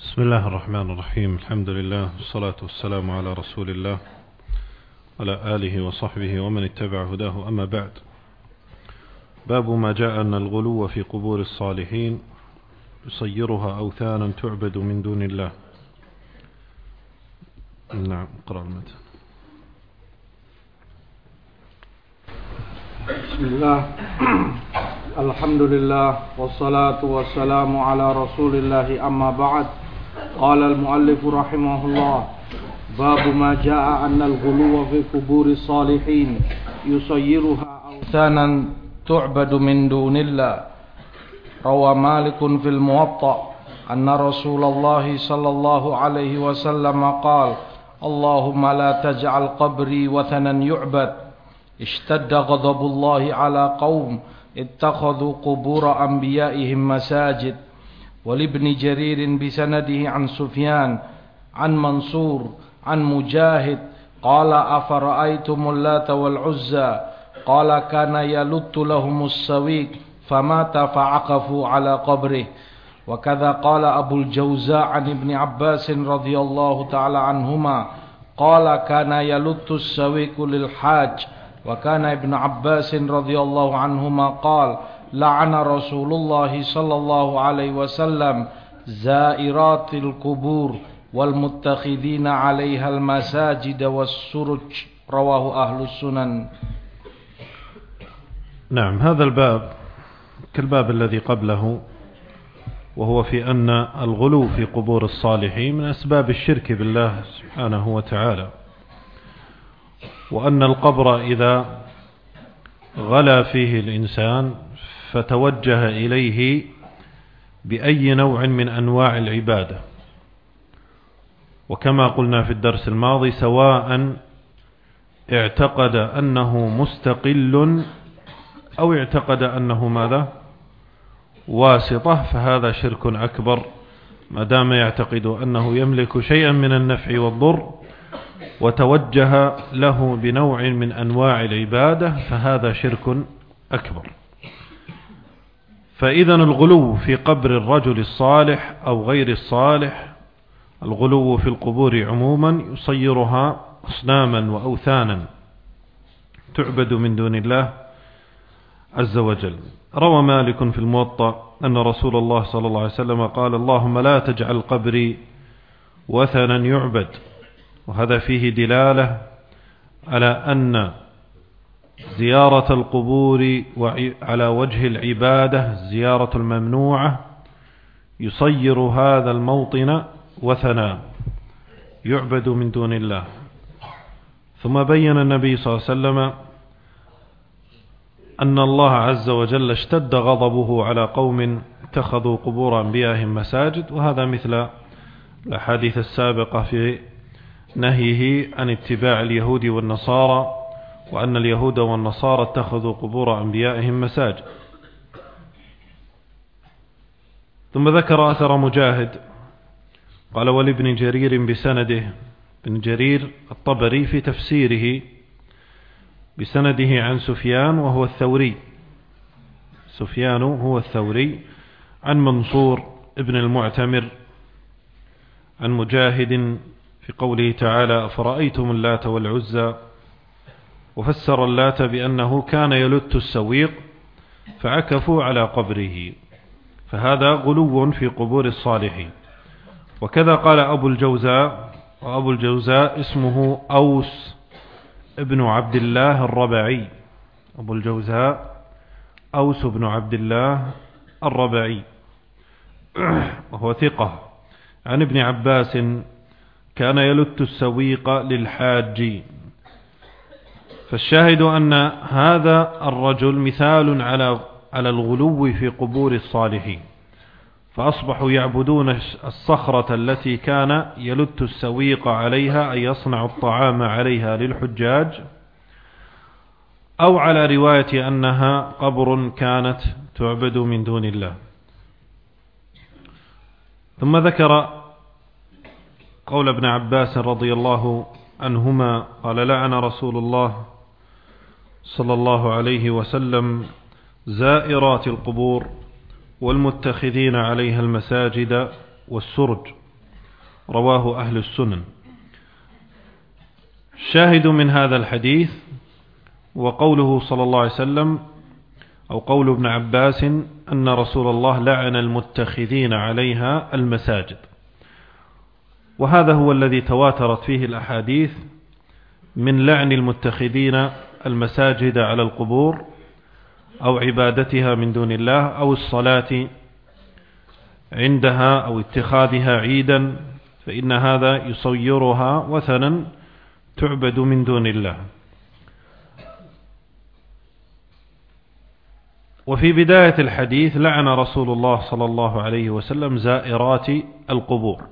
بسم الله الرحمن الرحيم. الحمد لله والصلاة والسلام على رسول الله على آله وصحبه ومن اتبع هداه. أما بعد، باب ما جاء أن الغلو في قبور الصالحين يصيرها أوثانا تعبد من دون الله. نعم، اقرأ المتن. بسم الله. الحمد لله والصلاة والسلام على رسول الله. أما بعد، قال المؤلف رحمه الله: باب ما جاء أن الغلو في قبور الصالحين يصيرها أوثانا تعبد من دون الله. روى مالك في الموطأ أن رسول الله صلى الله عليه وسلم قال: اللهم لا تجعل قبري وثنا يعبد. اشتد غضب الله على قوم اتخذوا قبور أنبيائهم مساجد. ولابن جرير بسنده عن سفيان عن منصور عن مجاهد قال: أفرأيتم اللات والعزى؟ قال: كان يلت لهم السويق فمات فعقفوا على قبره. وكذا قال أبو الجوزاء عن ابن عباس رضي الله تعالى عنهما قال: كان يلت السويق للحاج. وكان ابن عباس رضي الله عنهما قال: لعن رسول الله صلى الله عليه وسلم زائرات القبور والمتخذين عليها المساجد والسرج. رواه أهل السنن. نعم، هذا الباب كالباب الذي قبله، وهو في أن الغلو في قبور الصالحين من أسباب الشرك بالله سبحانه وتعالى، وأن القبر إذا غلا فيه الإنسان فتوجه إليه بأي نوع من أنواع العبادة، وكما قلنا في الدرس الماضي، سواء اعتقد أنه مستقل أو اعتقد أنه ماذا؟ واسطة، فهذا شرك أكبر ما دام يعتقد أنه يملك شيئا من النفع والضر وتوجه له بنوع من أنواع العبادة، فهذا شرك أكبر. فإذا الغلو في قبر الرجل الصالح أو غير الصالح، الغلو في القبور عموما، يصيرها أصناما وأوثانا تعبد من دون الله عز وجل. روى مالك في الموطأ أن رسول الله صلى الله عليه وسلم قال: اللهم لا تجعل قبري وثنا يعبد. وهذا فيه دلالة على أن زيارة القبور على وجه العبادة، زيارة الممنوعة، يصير هذا الموطن وثنا يعبد من دون الله. ثم بين النبي صلى الله عليه وسلم أن الله عز وجل اشتد غضبه على قوم اتخذوا قبور أنبيائهم مساجد، وهذا مثل الأحاديث السابقة في نهيه عن اتباع اليهود والنصارى، وأن اليهود والنصارى اتخذوا قبور أنبيائهم مساجد. ثم ذكر أثر مجاهد قال: ولابن جرير بسنده، ابن جرير الطبري في تفسيره بسنده عن سفيان وهو الثوري، سفيان هو الثوري، عن منصور ابن المعتمر عن مجاهد في قوله تعالى: أفرأيتم اللات والعزى. وفسر اللات بأنه كان يلت السويق فعكفوا على قبره، فهذا غلو في قبور الصالحين. وكذا قال أبو الجوزاء، وأبو الجوزاء اسمه أوس ابن عبد الله الربعي، أبو الجوزاء أوس بن عبد الله الربعي، وهو ثقة، عن ابن عباس: كان يلت السويق للحاج. فالشاهد أن هذا الرجل مثال على الغلو في قبور الصالحين، فأصبحوا يعبدون الصخرة التي كان يلت السويق عليها، أي يصنع الطعام عليها للحجاج، أو على رواية أنها قبر كانت تعبد من دون الله. ثم ذكر قول ابن عباس رضي الله عنهما قال: لعن رسول الله صلى الله عليه وسلم زائرات القبور والمتخذين عليها المساجد والسرج. رواه أهل السنن. الشاهد من هذا الحديث وقوله صلى الله عليه وسلم أو قول ابن عباس أن رسول الله لعن المتخذين عليها المساجد، وهذا هو الذي تواترت فيه الأحاديث من لعن المتخذين المساجد على القبور أو عبادتها من دون الله أو الصلاة عندها أو اتخاذها عيدا، فإن هذا يصيرها وثنا تعبد من دون الله. وفي بداية الحديث لعن رسول الله صلى الله عليه وسلم زائرات القبور،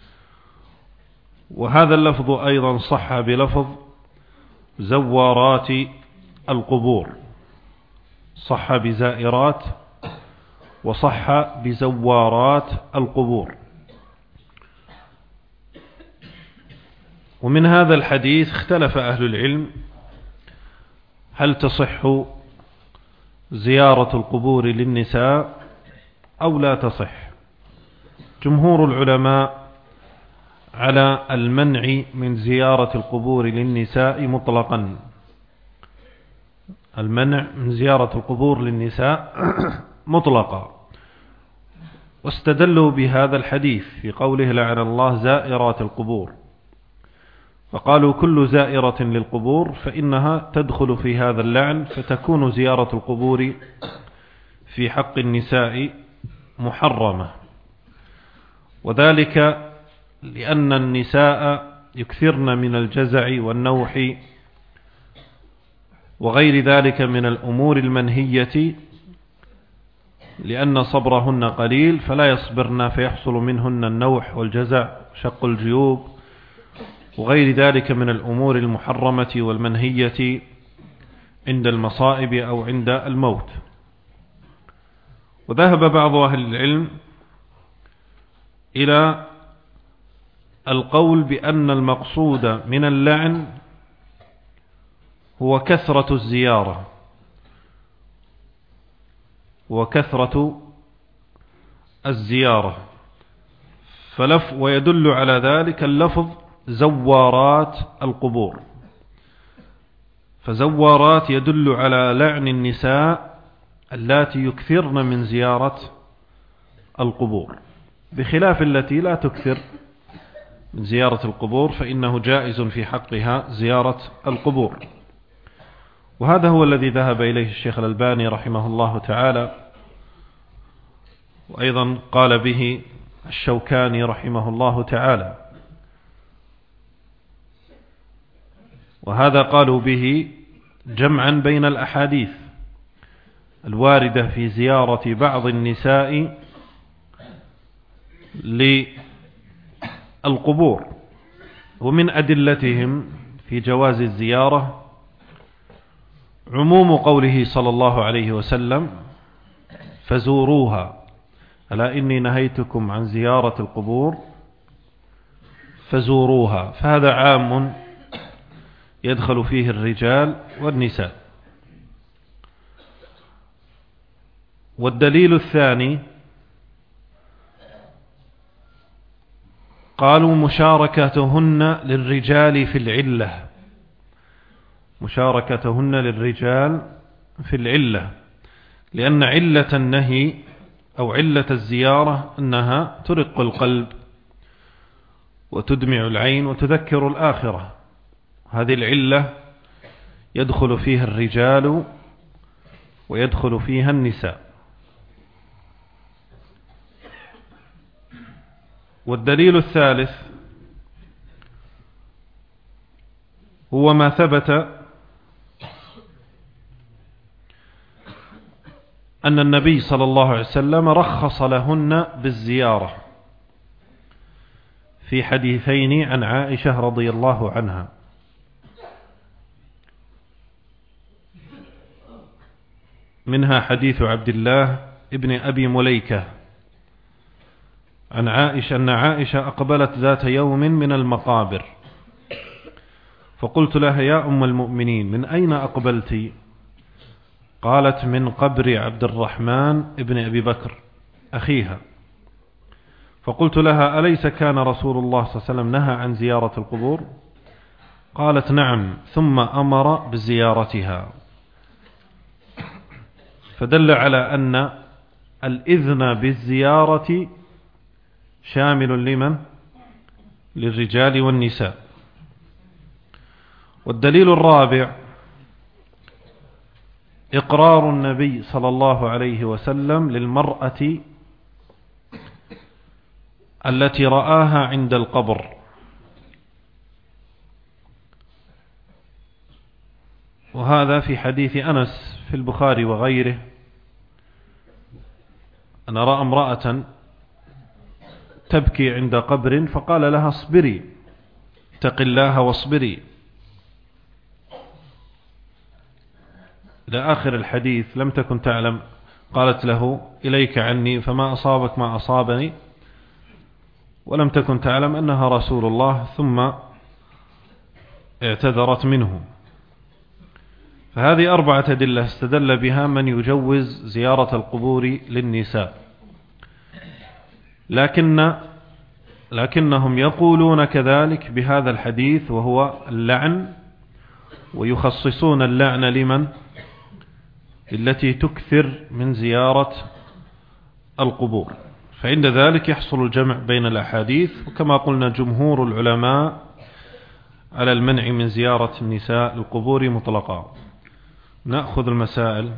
وهذا اللفظ أيضا صح بلفظ زوارات القبور، صح بزائرات وصح بزوارات القبور. ومن هذا الحديث اختلف أهل العلم هل تصح زيارة القبور للنساء أو لا تصح. جمهور العلماء على المنع من زيارة القبور للنساء مطلقا، المنع من زيارة القبور للنساء مطلقا، واستدلوا بهذا الحديث في قوله لعن الله زائرات القبور، فقالوا كل زائرة للقبور فإنها تدخل في هذا اللعن، فتكون زيارة القبور في حق النساء محرمة، وذلك لأن النساء يكثرن من الجزع والنوح وغير ذلك من الأمور المنهية، لأن صبرهن قليل فلا يصبرن فيحصل منهن النوح والجزع شق الجيوب وغير ذلك من الأمور المحرمة والمنهية عند المصائب أو عند الموت. وذهب بعض أهل العلم إلى القول بأن المقصود من اللعن هو كثرة الزيارة وكثرة الزيارة، ويدل على ذلك اللفظ زوارات القبور، فزوارات يدل على لعن النساء اللاتي يكثرن من زيارة القبور، بخلاف التي لا تكثر من زيارة القبور فإنه جائز في حقها زيارة القبور. وهذا هو الذي ذهب إليه الشيخ الألباني رحمه الله تعالى، وأيضا قال به الشوكاني رحمه الله تعالى، وهذا قالوا به جمعا بين الأحاديث الواردة في زيارة بعض النساء للقبور. ومن أدلتهم في جواز الزيارة عموم قوله صلى الله عليه وسلم فزوروها، ألا إني نهيتكم عن زيارة القبور فزوروها، فهذا عام يدخل فيه الرجال والنساء. والدليل الثاني قالوا مشاركتهن للرجال في العلة، مشاركتهن للرجال في العلة، لأن علة النهي أو علة الزيارة أنها ترق القلب وتدمع العين وتذكر الآخرة، هذه العلة يدخل فيها الرجال ويدخل فيها النساء. والدليل الثالث هو ما ثبت أن النبي صلى الله عليه وسلم رخص لهن بالزيارة في حديثين عن عائشة رضي الله عنها، منها حديث عبد الله ابن أبي مليكة عن عائشة أن عائشة أقبلت ذات يوم من المقابر، فقلت لها يا أم المؤمنين من أين أقبلت؟ قالت من قبر عبد الرحمن ابن أبي بكر أخيها. فقلت لها: أليس كان رسول الله صلى الله عليه وسلم نهى عن زيارة القبور؟ قالت: نعم، ثم أمر بزيارتها. فدل على أن الإذن بالزيارة شامل لمن؟ للرجال والنساء. والدليل الرابع إقرار النبي صلى الله عليه وسلم للمرأة التي رآها عند القبر، وهذا في حديث أنس في البخاري وغيره، أن رأى امرأة تبكي عند قبر فقال لها: اصبري، اتق الله واصبري، إلى آخر الحديث. لم تكن تعلم، قالت له: إليك عني، فما أصابك ما أصابني، ولم تكن تعلم أنها رسول الله، ثم اعتذرت منه. فهذه 4 أدلة استدل بها من يجوز زيارة القبور للنساء، لكنهم يقولون كذلك بهذا الحديث وهو اللعن، ويخصصون اللعن لمن؟ التي تكثر من زيارة القبور. فعند ذلك يحصل الجمع بين الأحاديث، وكما قلنا جمهور العلماء على المنع من زيارة النساء القبور مطلقا. نأخذ المسائل.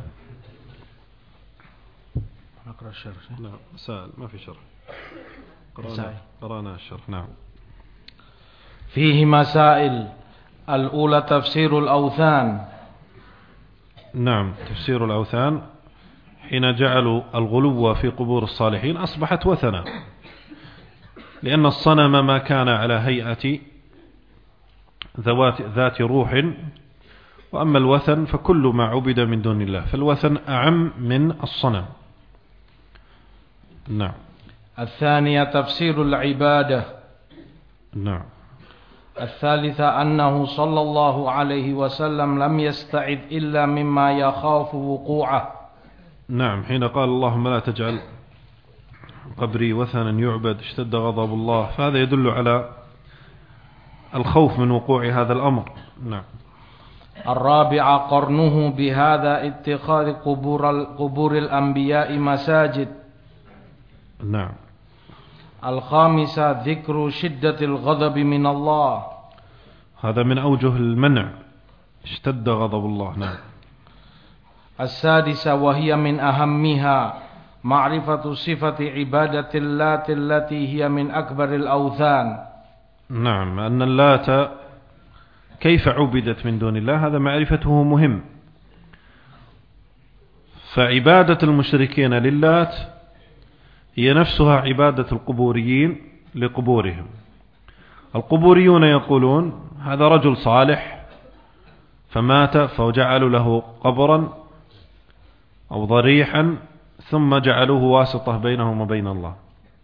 نقرأ الشرح. لا، مسائل ما في شرح، قرأنا الشرح. نعم. فيه مسائل. الأولى تفسير الأوثان. نعم، تفسير الأوثان. حين جعلوا الغلو في قبور الصالحين أصبحت وثنا، لأن الصنم ما كان على هيئة ذات روح، وأما الوثن فكل ما عبد من دون الله، فالوثن أعم من الصنم. نعم. الثانية تفسير العبادة. نعم. الثالثة أنه صلى الله عليه وسلم لم يستعذ إلا مما يخاف وقوعه. نعم، حين قال: اللهم لا تجعل قبري وثنا يعبد اشتد غضب الله، فهذا يدل على الخوف من وقوع هذا الأمر. نعم. الرابعة قرنه بهذا اتخاذ قبور الأنبياء مساجد. نعم. الخامسة ذكر شدة الغضب من الله، هذا من أوجه المنع، اشتد غضب الله. نعم. السادسة وهي من أهمها معرفة صفة عبادة اللات التي هي من أكبر الأوثان. نعم، أن اللات كيف عبدت من دون الله هذا معرفته مهم. فعبادة المشركين للات هي نفسها عبادة القبوريين لقبورهم. القبوريون يقولون: هذا رجل صالح فمات فجعلوا له قبرا أو ضريحا ثم جعلوه واسطة بينهم وبين الله.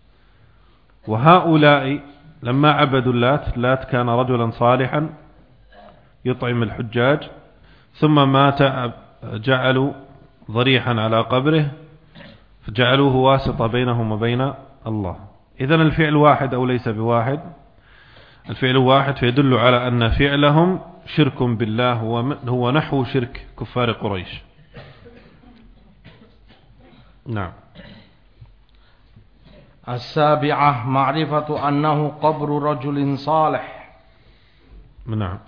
وهؤلاء لما عبدوا اللات كان رجلا صالحا يطعم الحجاج، ثم مات جعلوا ضريحا على قبره فجعلوه واسطة بينهم وبين الله. إذن الفعل واحد أو ليس بواحد؟ الفعل واحد، فيدل على أن فعلهم شرك بالله، هو نحو شرك كفار قريش. نعم. السابعة معرفة أنه قبر رجل صالح. نعم.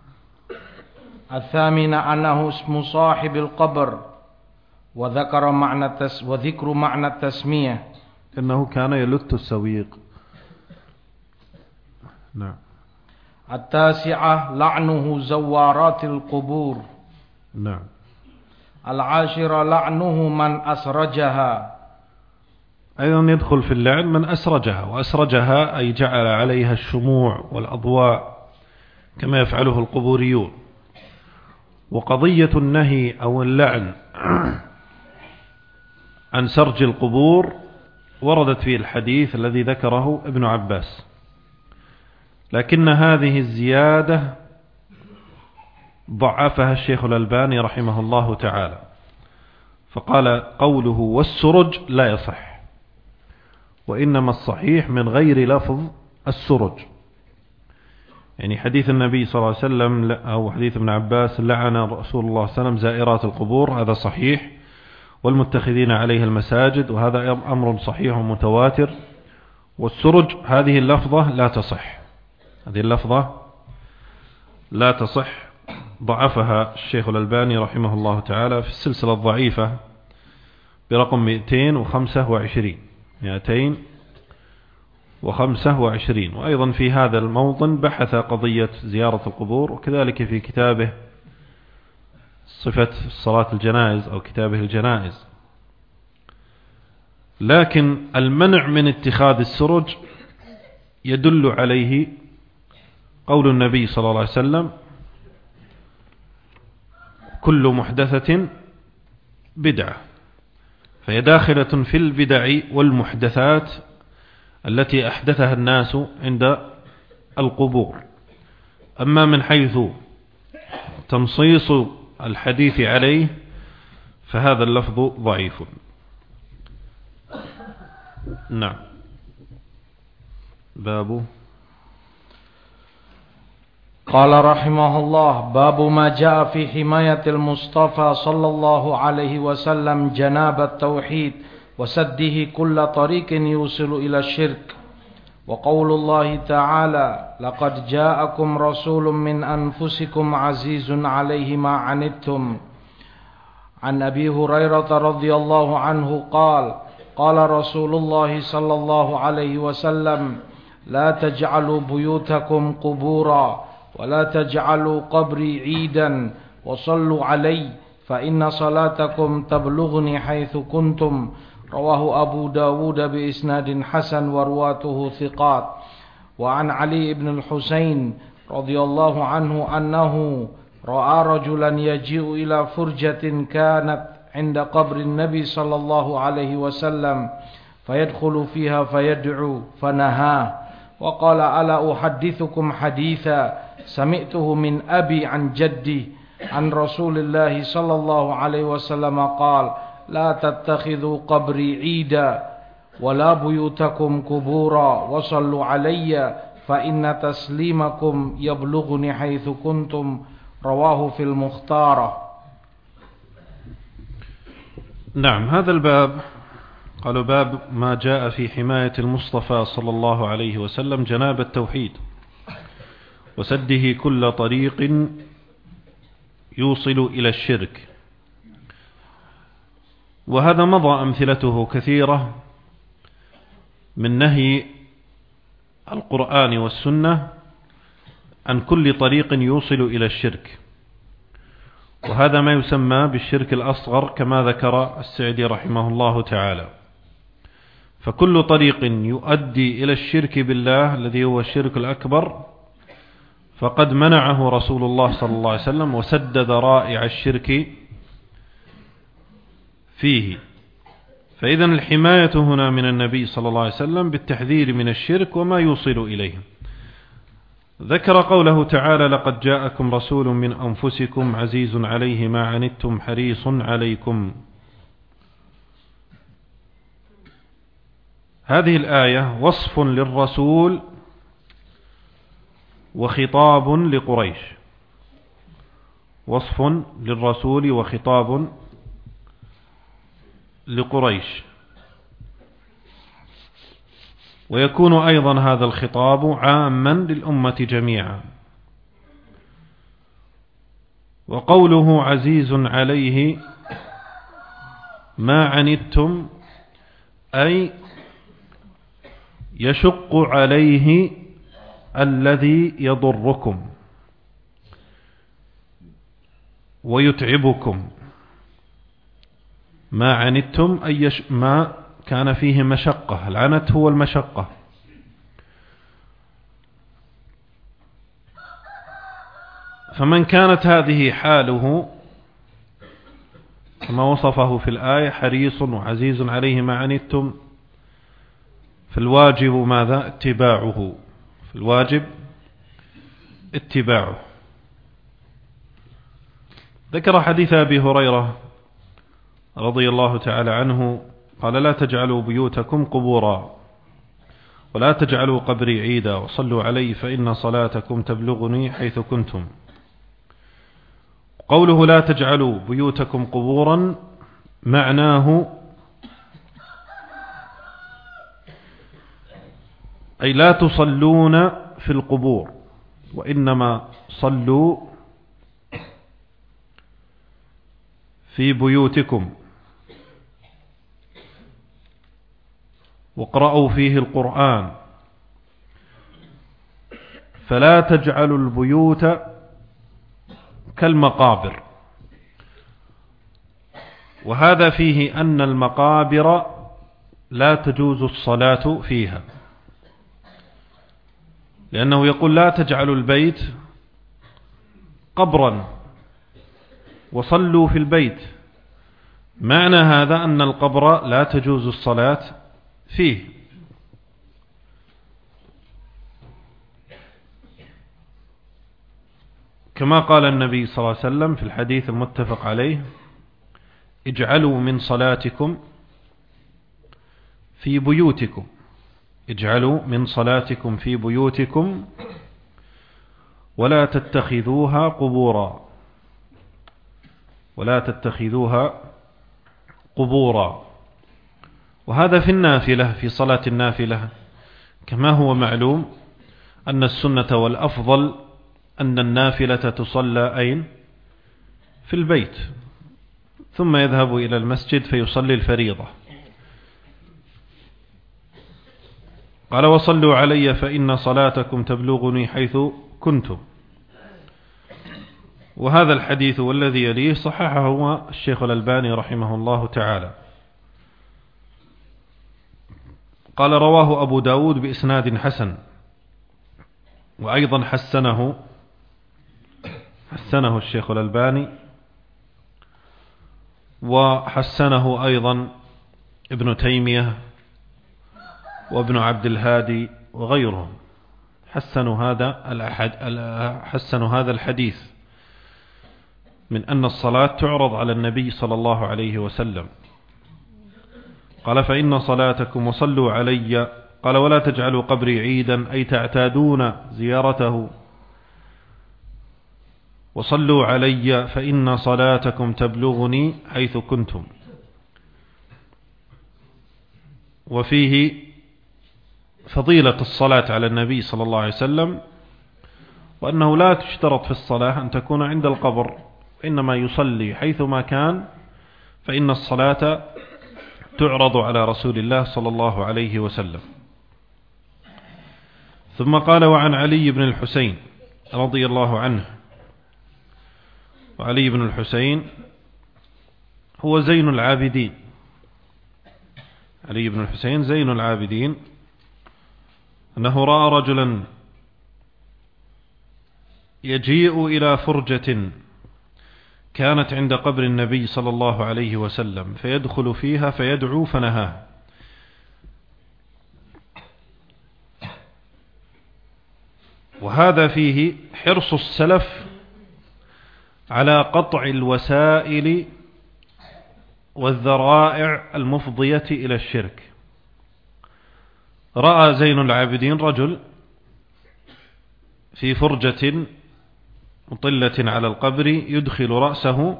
الثامنة أنه اسم صاحب القبر، وذكر معنى التسمية، إنه كان يلت السويق. نعم. التاسعة لعنه زوارات القبور. نعم. العاشرة لعنه من أسرجها. أيضا يدخل في اللعن من أسرجها، وأسرجها أي جعل عليها الشموع والأضواء كما يفعله القبوريون. وقضية النهي أو اللعن عن سرج القبور وردت فيه الحديث الذي ذكره ابن عباس، لكن هذه الزيادة ضعفها الشيخ الألباني رحمه الله تعالى، فقال قوله والسرج لا يصح، وإنما الصحيح من غير لفظ السرج. يعني حديث النبي صلى الله عليه وسلم أو حديث ابن عباس لعن رسول الله صلى الله عليه وسلم زائرات القبور، هذا صحيح، والمتخذين عليه المساجد، وهذا أمر صحيح ومتواتر. والسرج هذه اللفظة لا تصح، هذه اللفظة لا تصح، ضعفها الشيخ الألباني رحمه الله تعالى في السلسلة الضعيفة برقم 225. وأيضا في هذا الموطن بحث قضية زيارة القبور، وكذلك في كتابه صفة صلاة الجنائز أو كتابه الجنائز. لكن المنع من اتخاذ السرج يدل عليه قول النبي صلى الله عليه وسلم: كل محدثة بدعة، فهي داخلة في البدع والمحدثات التي أحدثها الناس عند القبور. أما من حيث تنصيص الحديث عليه فهذا اللفظ ضعيف. نعم. باب قال رحمه الله: باب ما جاء في حماية المصطفى صلى الله عليه وسلم جناب التوحيد وسده كل طريق يوصل إلى الشرك. وقول الله تعالى: لقد جاءكم رسول من أنفسكم عزيز عليه ما عنتم. عن أبي هريرة رضي الله عنه قال: قال رسول الله صلى الله عليه وسلم: لا تجعلوا بيوتكم قبورا ولا تجعلوا قبري عيدا وصلوا علي فإن صلاتكم تبلغني حيث كنتم. رواه أبو داود بإسناد حسن ورواته ثقات. وعن علي بن الحسين رضي الله عنه أنه رأى رجلا يجيء إلى فرجة كانت عند قبر النبي صلى الله عليه وسلم فيدخل فيها فيدعو فنهاه وقال: ألا أحدثكم حديثا سمعته من أبي عن جدي عن رسول الله صلى الله عليه وسلم قال: لا تتخذوا قبري عيدا ولا بيوتكم قبورا وصلوا علي فإن تسليمكم يبلغني حيث كنتم. رواه في المختارة. نعم. هذا الباب قالوا باب ما جاء في حماية المصطفى صلى الله عليه وسلم جناب التوحيد وسده كل طريق يوصل إلى الشرك. وهذا مضى أمثلته كثيرة من نهي القرآن والسنة عن كل طريق يوصل إلى الشرك، وهذا ما يسمى بالشرك الأصغر كما ذكر السعدي رحمه الله تعالى. فكل طريق يؤدي إلى الشرك بالله الذي هو الشرك الأكبر فقد منعه رسول الله صلى الله عليه وسلم وسد ذرائع الشرك فيه. فإذا الحماية هنا من النبي صلى الله عليه وسلم بالتحذير من الشرك وما يوصل إليه. ذكر قوله تعالى: لقد جاءكم رسول من أنفسكم عزيز عليه ما عنتم حريص عليكم. هذه الآية وصف للرسول وخطاب لقريش، وصف للرسول وخطاب لقريش، ويكون أيضا هذا الخطاب عاما للأمة جميعا. وقوله عزيز عليه ما عنتم أي يشق عليه الذي يضركم ويتعبكم. ما عنتم أي ما كان فيه مشقة، العنت هو المشقة. فمن كانت هذه حاله كما وصفه في الآية حريص وعزيز عليه ما عنتم، فالواجب ماذا؟ اتباعه، فالواجب اتباعه. ذكر حديث أبي هريرة رضي الله تعالى عنه قال: لا تجعلوا بيوتكم قبورا ولا تجعلوا قبري عيدا وصلوا علي فإن صلاتكم تبلغني حيث كنتم. قوله لا تجعلوا بيوتكم قبورا معناه أي لا تصلون في القبور، وإنما صلوا في بيوتكم واقرأوا فيه القرآن، فلا تجعلوا البيوت كالمقابر. وهذا فيه أن المقابر لا تجوز الصلاة فيها، لأنه يقول لا تجعلوا البيت قبرا وصلوا في البيت. معنى هذا أن القبر لا تجوز الصلاة فيه. كما قال النبي صلى الله عليه وسلم في الحديث المتفق عليه: اجعلوا من صلاتكم في بيوتكم، اجعلوا من صلاتكم في بيوتكم ولا تتخذوها قبورا، ولا تتخذوها قبورا. وهذا في النافلة، في صلاة النافلة، كما هو معلوم أن السنة والأفضل أن النافلة تصلى أين؟ في البيت، ثم يذهب إلى المسجد فيصلي الفريضة. قال: وصلوا علي فإن صلاتكم تبلغني حيث كنتم. وهذا الحديث والذي يليه صححه هو الشيخ الألباني رحمه الله تعالى. قال: رواه أبو داود بإسناد حسن، وأيضا حسنه الشيخ الألباني، وحسنه أيضا ابن تيمية وابن عبد الهادي وغيرهم، حسنوا هذا الحديث من أن الصلاة تعرض على النبي صلى الله عليه وسلم. قال: فإن صلاتكم وصلوا علي. قال: ولا تجعلوا قبري عيدا، أي تعتادون زيارته. وصلوا علي فإن صلاتكم تبلغني حيث كنتم. وفيه فضيلة الصلاة على النبي صلى الله عليه وسلم، وأنه لا تشترط في الصلاة أن تكون عند القبر، إنما يصلي حيثما كان، فإن الصلاة تعرض على رسول الله صلى الله عليه وسلم. ثم قال: وعن علي بن الحسين رضي الله عنه. وعلي بن الحسين هو زين العابدين، علي بن الحسين زين العابدين، أنه رأى رجلا يجيء إلى فرجة كانت عند قبر النبي صلى الله عليه وسلم، فيدخل فيها فيدعو فنهاه. وهذا فيه حرص السلف على قطع الوسائل والذرائع المفضية إلى الشرك. رأى زين العابدين رجل في فرجة مطلة على القبر يدخل رأسه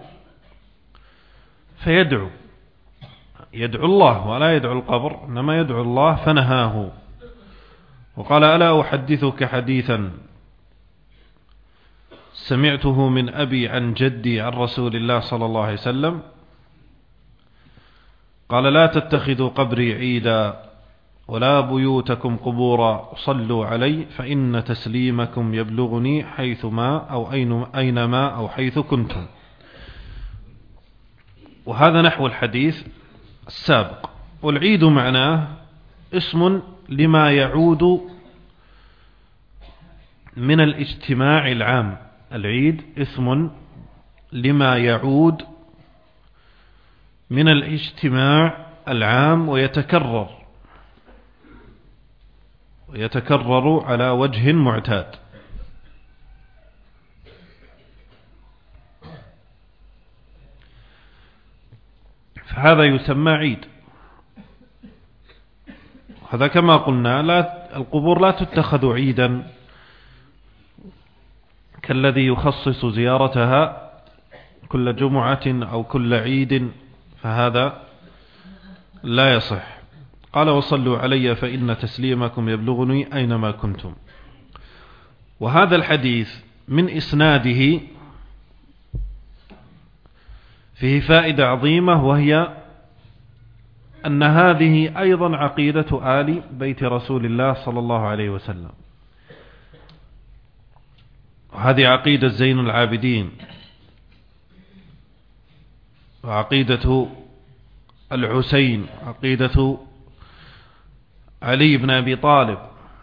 فيدعو الله، ولا يدعو القبر، إنما يدعو الله، فنهاه. وقال: ألا أحدثك حديثا سمعته من أبي عن جدي عن رسول الله صلى الله عليه وسلم؟ قال: لا تتخذوا قبري عيدا ولا بيوتكم قبورا، صلوا علي فإن تسليمكم يبلغني حيثما أو أينما أو حيث كنتم. وهذا نحو الحديث السابق. والعيد معناه اسم لما يعود من الاجتماع العام. العيد اسم لما يعود من الاجتماع العام ويتكرر على وجه معتاد. فهذا يسمى عيد. هذا كما قلنا القبور لا تتخذ عيدا كالذي يخصص زيارتها كل جمعة أو كل عيد، فهذا لا يصح. قال وصلوا علي فإن تسليمكم يبلغني أينما كنتم. وهذا الحديث من إسناده فيه فائدة عظيمة، وهي أن هذه أيضا عقيدة آل بيت رسول الله صلى الله عليه وسلم، وهذه عقيدة زين العابدين وعقيدة الحسين، عقيدة علي بن أبي طالب.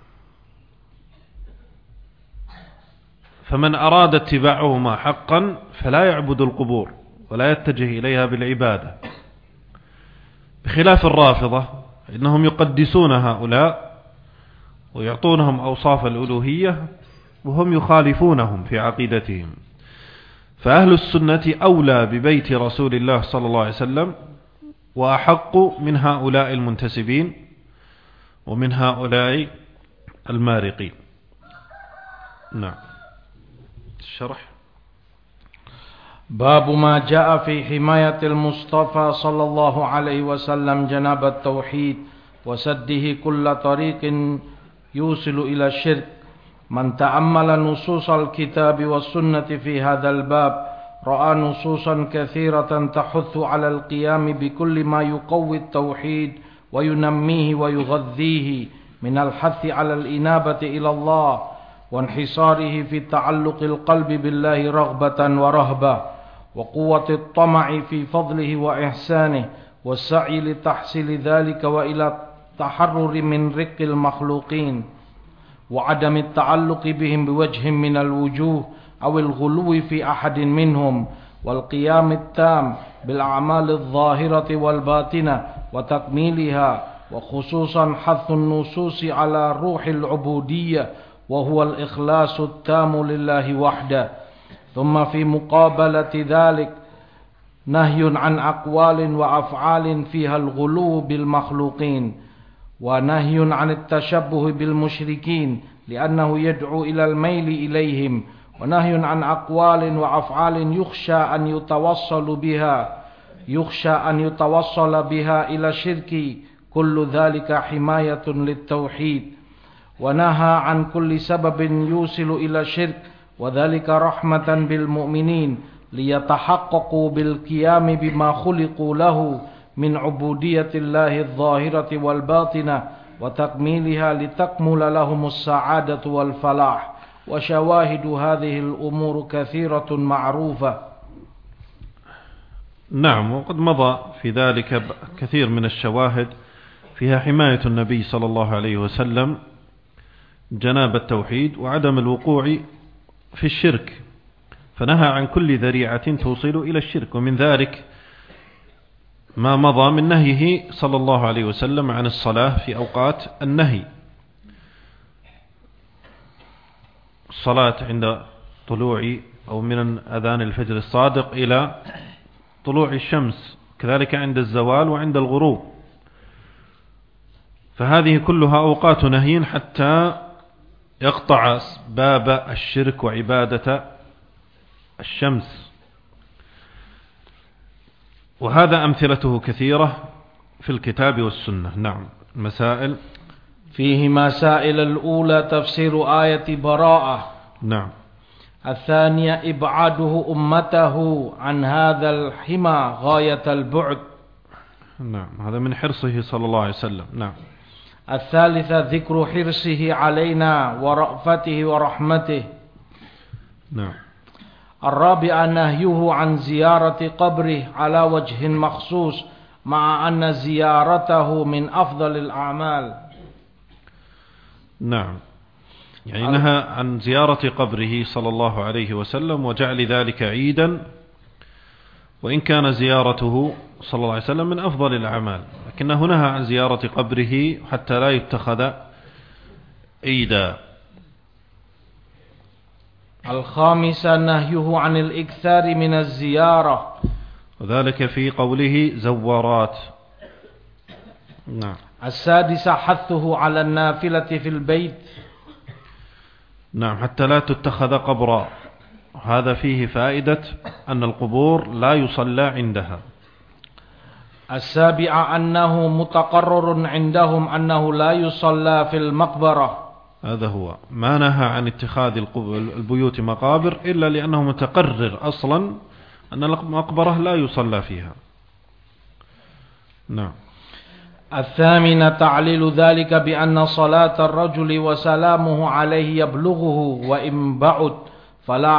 فمن أراد اتباعهما حقا فلا يعبد القبور ولا يتجه إليها بالعبادة، بخلاف الرافضة إنهم يقدسون هؤلاء ويعطونهم أوصاف الألوهية وهم يخالفونهم في عقيدتهم. فأهل السنة أولى ببيت رسول الله صلى الله عليه وسلم وأحق من هؤلاء المنتسبين ومن هؤلاء المارقين. نعم. الشرح. باب ما جاء في حماية المصطفى صلى الله عليه وسلم جناب التوحيد وسده كل طريق يوصل إلى الشرك. من تأمل نصوص الكتاب والسنة في هذا الباب رأى نصوصا كثيرة تحث على القيام بكل ما يقوي التوحيد وينميه ويغذيه، من الحث على الإنابة إلى الله وانحصاره في تعلق القلب بالله رغبة ورهبة، وقوة الطمع في فضله وإحسانه، والسعي لتحصيل ذلك وإلى التحرر من رق المخلوقين وعدم التعلق بهم بوجه من الوجوه أو الغلو في أحد منهم، والقيام التام بالأعمال الظاهرة والباطنة وتكميلها، وخصوصا حث النصوص على روح العبودية وهو الإخلاص التام لله وحده. ثم في مقابلة ذلك نهي عن أقوال وأفعال فيها الغلو بالمخلوقين، ونهي عن التشبه بالمشركين لأنه يدعو إلى الميل إليهم، ونهي عن أقوال وأفعال يخشى أن يتوصل بها إلى الشرك، كل ذلك حماية للتوحيد. ونهى عن كل سبب يوصل إلى الشرك، وذلك رحمة بالمؤمنين ليتحققوا بالقيام بما خلقوا له من عبودية الله الظاهرة والباطنة وتكميلها لتكمل لهم السعادة والفلاح. وشواهد هذه الأمور كثيرة معروفة. نعم، وقد مضى في ذلك كثير من الشواهد فيها حماية النبي صلى الله عليه وسلم جناب التوحيد وعدم الوقوع في الشرك، فنهى عن كل ذريعة توصل إلى الشرك. ومن ذلك ما مضى من نهيه صلى الله عليه وسلم عن الصلاة في أوقات النهي، الصلاة عند طلوع أو من أذان الفجر الصادق إلى طلوع الشمس، كذلك عند الزوال وعند الغروب، فهذه كلها أوقات نهي حتى يقطع باب الشرك وعبادة الشمس. وهذا أمثلته كثيرة في الكتاب والسنة. نعم. مسائل. فيه مسائل الأولى تفسير آية براءة. نعم. الثانية إبعاده أمته عن هذا الحمى غاية البعد. نعم، هذا من حرصه صلى الله عليه وسلم. نعم. الثالثة ذكر حرصه علينا ورأفته ورحمته. نعم. الرابعة نهيه عن زيارة قبره على وجه مخصوص مع أن زيارته من أفضل الأعمال. نعم، يعني نهى عن زيارة قبره صلى الله عليه وسلم وجعل ذلك عيدا، وإن كان زيارته صلى الله عليه وسلم من أفضل الأعمال، لكنه نهى عن زيارة قبره حتى لا يتخذ عيدا. الخامسة نهيه عن الإكثار من الزيارة، وذلك في قوله زوارات، نعم. السادسة حثه على النافلة في البيت. نعم، حتى لا تتخذ قبرا. هذا فيه فائدة أن القبور لا يصلى عندها. السابعة أنه متقرر عندهم أنه لا يصلى في المقبرة. هذا هو ما نهى عن اتخاذ البيوت مقابر إلا لأنه متقرر أصلا أن المقبرة لا يصلى فيها. نعم. الثامنة تعليل ذلك بأن صلاة الرجل وسلامه عليه يبلغه وإن بعد، فلا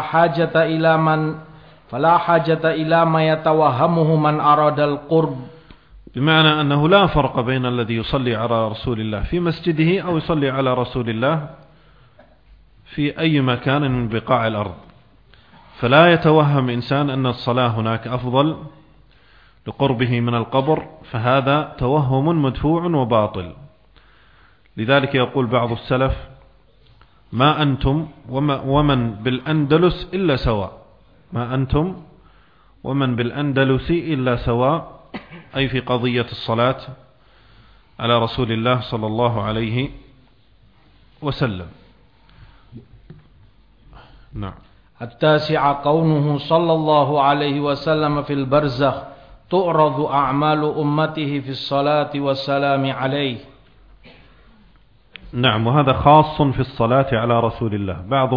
حاجة إلى ما يتوهمه من أراد القرب. بمعنى أنه لا فرق بين الذي يصلي على رسول الله في مسجده أو يصلي على رسول الله في أي مكان من بقاع الأرض، فلا يتوهم إنسان أن الصلاة هناك أفضل لقربه من القبر، فهذا توهم مدفوع وباطل. لذلك يقول بعض السلف: ما أنتم ومن بالأندلس إلا سواء. ما أنتم ومن بالأندلس إلا سواء، أي في قضية الصلاة على رسول الله صلى الله عليه وسلم. نعم. التاسع كونه صلى الله عليه وسلم في البرزخ تعرض أعمال أمته في الصلاة والسلام عليه. نعم، وهذا خاص في الصلاة على رسول الله.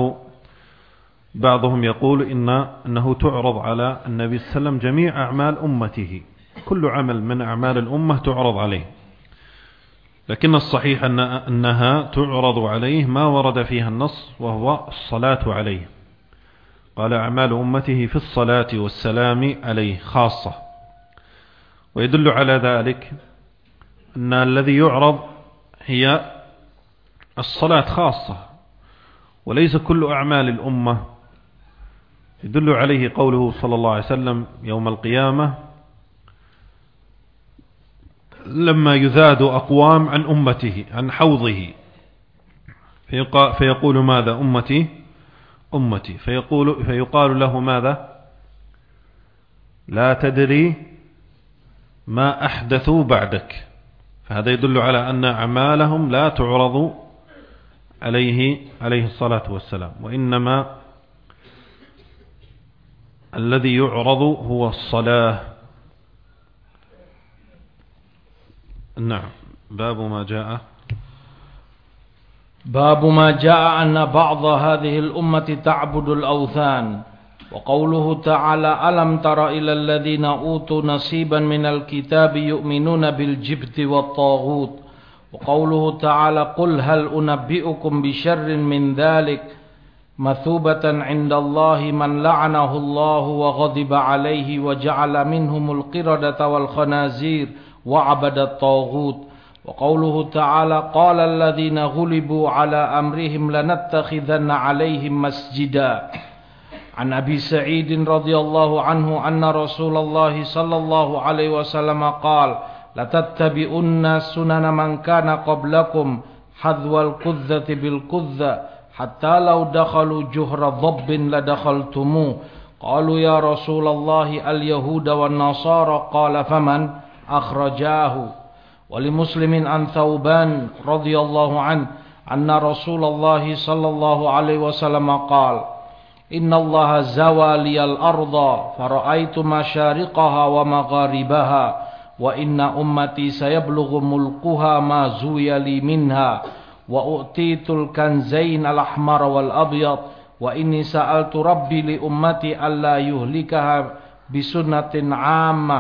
بعضهم يقول إنه تعرض على النبي صلى الله عليه وسلم جميع أعمال أمته، كل عمل من أعمال الأمة تعرض عليه، لكن الصحيح أنها تعرض عليه ما ورد فيها النص وهو الصلاة عليه. قال: أعمال أمته في الصلاة والسلام عليه خاصة. ويدل على ذلك أن الذي يعرض هي الصلاة خاصة وليس كل أعمال الأمة. يدل عليه قوله صلى الله عليه وسلم يوم القيامة لما يذاد أقوام عن أمته عن حوضه فيقول: ماذا؟ أمتي أمتي. فيقال له: ماذا؟ لا تدري ما أحدثوا بعدك. فهذا يدل على أن أعمالهم لا تعرض عليه الصلاة والسلام، وإنما الذي يعرض هو الصلاة. نعم. باب ما جاء أن بعض هذه الأمة تعبد الأوثان. وقوله تعالى: ألم تر إلى الذين أوتوا نصيبا من الكتاب يؤمنون بالجبت والطاغوت. وقوله تعالى: قل هل أنبئكم بشر من ذلك مثوبة عند الله من لعنه الله وغضب عليه وجعل منهم القردة والخنازير وعبد الطاغوت. وقوله تعالى: قال الذين غلبوا على أمرهم لنتخذن عليهم مسجدا. عن أبي سعيد رضي الله عنه أن رسول الله صلى الله عليه وسلم قال: لتتبعن سنن من كان قبلكم حذو القذة بالقذة حتى لو دخلوا جهر ضب لدخلتموه. قالوا: يا رسول الله اليهود والنصارى. قال: فمن؟ أخرجاه. ولمسلم عن ثوبان رضي الله عنه أن رسول الله صلى الله عليه وسلم قال: إن الله زوى لي الأرض فرأيت مشارقها ومغاربها وإن أمتي سيبلغ ملكها ما زوي لي منها وأؤتيت الكنزين الأحمر والأبيض وإني سألت ربي لأمتي ألا يهلكها بسنة عامة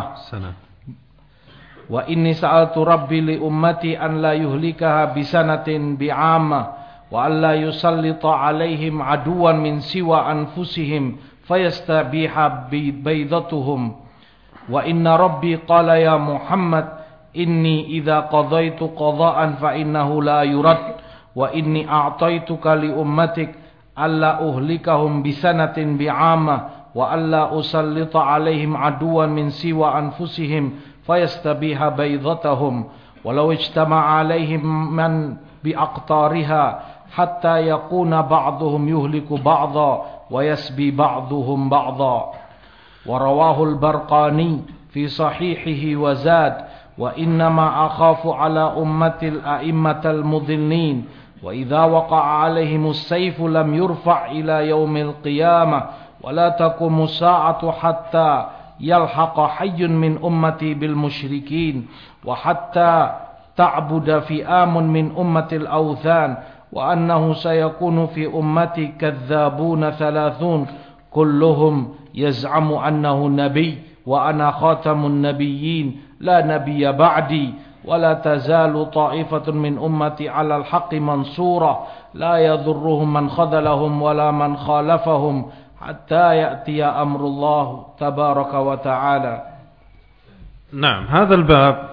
وإني سألت ربي لأمتي أن لا يهلكها بسنة بعامة وأن لا يسلط عليهم عدوا من سوى أنفسهم فيستبيح بيضتهم. وإن ربي قال: يا محمد إني إذا قضيت قضاء فإنه لا يرد وإني أعطيتك لأمتك ألا أهلكهم بسنة بعامة وألا أسلط عليهم عدوا من سوى أنفسهم فيستبيح بيضتهم ولو اجتمع عليهم من بأقطارها حتى يكون بعضهم يهلك بعضا ويسبي بعضهم بعضا. ورواه البرقاني في صحيحه وزاد: وإنما أخاف على أمتي الأئمة المضلين، وإذا وقع عليهم السيف لم يرفع إلى يوم القيامة، ولا تقوم الساعة حتى يلحق حي من أمتي بالمشركين، وحتى تعبد فئام من أمة الأوثان، وأنه سيكون في أمتي كذابون 30 كلهم يزعم أنه نبي، وأنا خاتم النبيين لا نبي بعدي، ولا تزال طائفة من أمتي على الحق منصورة، لا يضرهم من خذلهم ولا من خالفهم حتى يأتي أمر الله تبارك وتعالى. نعم، هذا الباب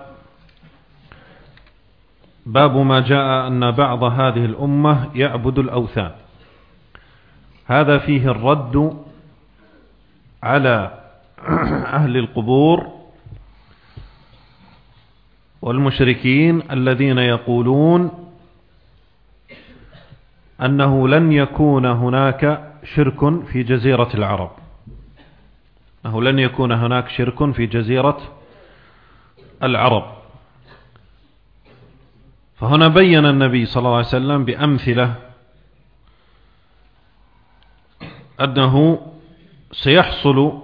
باب ما جاء أن بعض هذه الأمة يعبد الأوثان. هذا فيه الرد على أهل القبور والمشركين الذين يقولون أنه لن يكون هناك شرك في جزيرة العرب، أنه لن يكون هناك شرك في جزيرة العرب. فهنا بين النبي صلى الله عليه وسلم بأمثلة أنه سيحصل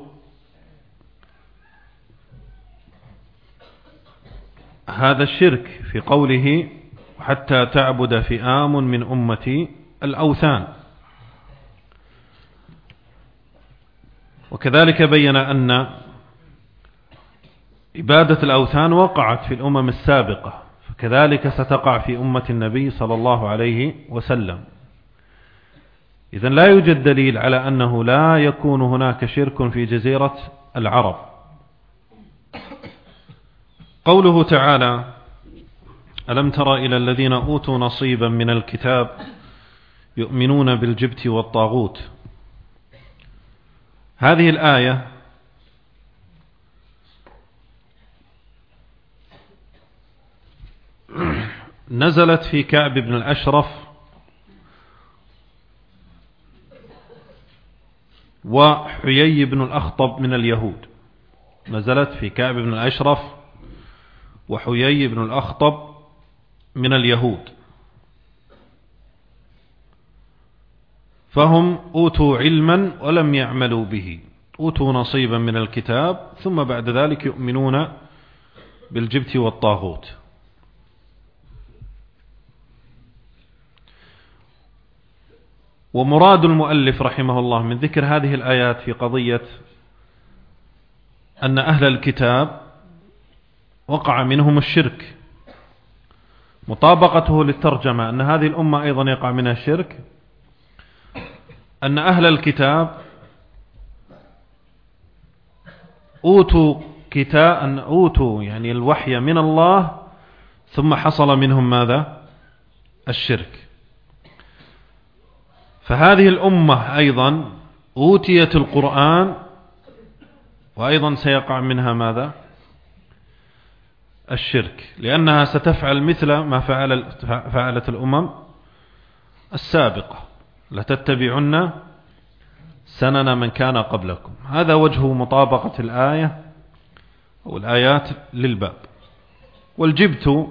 هذا الشرك في قوله حتى تعبد فئام من أمتي الأوثان. وكذلك بين أن عبادة الأوثان وقعت في الأمم السابقة، فكذلك ستقع في أمة النبي صلى الله عليه وسلم. إذن لا يوجد دليل على أنه لا يكون هناك شرك في جزيرة العرب. قوله تعالى ألم تر إلى الذين أوتوا نصيبا من الكتاب يؤمنون بالجبت والطاغوت. هذه الآية نزلت في كعب بن الأشرف وحيي بن الأخطب من اليهود. نزلت في كعب بن الأشرف وحيي بن الأخطب من اليهود، فهم أوتوا علما ولم يعملوا به، أوتوا نصيبا من الكتاب ثم بعد ذلك يؤمنون بالجبت والطاغوت. ومراد المؤلف رحمه الله من ذكر هذه الآيات في قضية أن أهل الكتاب وقع منهم الشرك، مطابقته للترجمة أن هذه الأمة أيضا يقع منها الشرك، أن أهل الكتاب أوتوا يعني الوحي من الله ثم حصل منهم ماذا؟ الشرك. فهذه الأمة أيضا أوتيت القرآن وأيضا سيقع منها ماذا؟ الشرك، لأنها ستفعل مثل ما فعلت الأمم السابقة، لتتبعن سنن من كان قبلكم. هذا وجه مطابقة الآية أو الآيات للباب. والجبت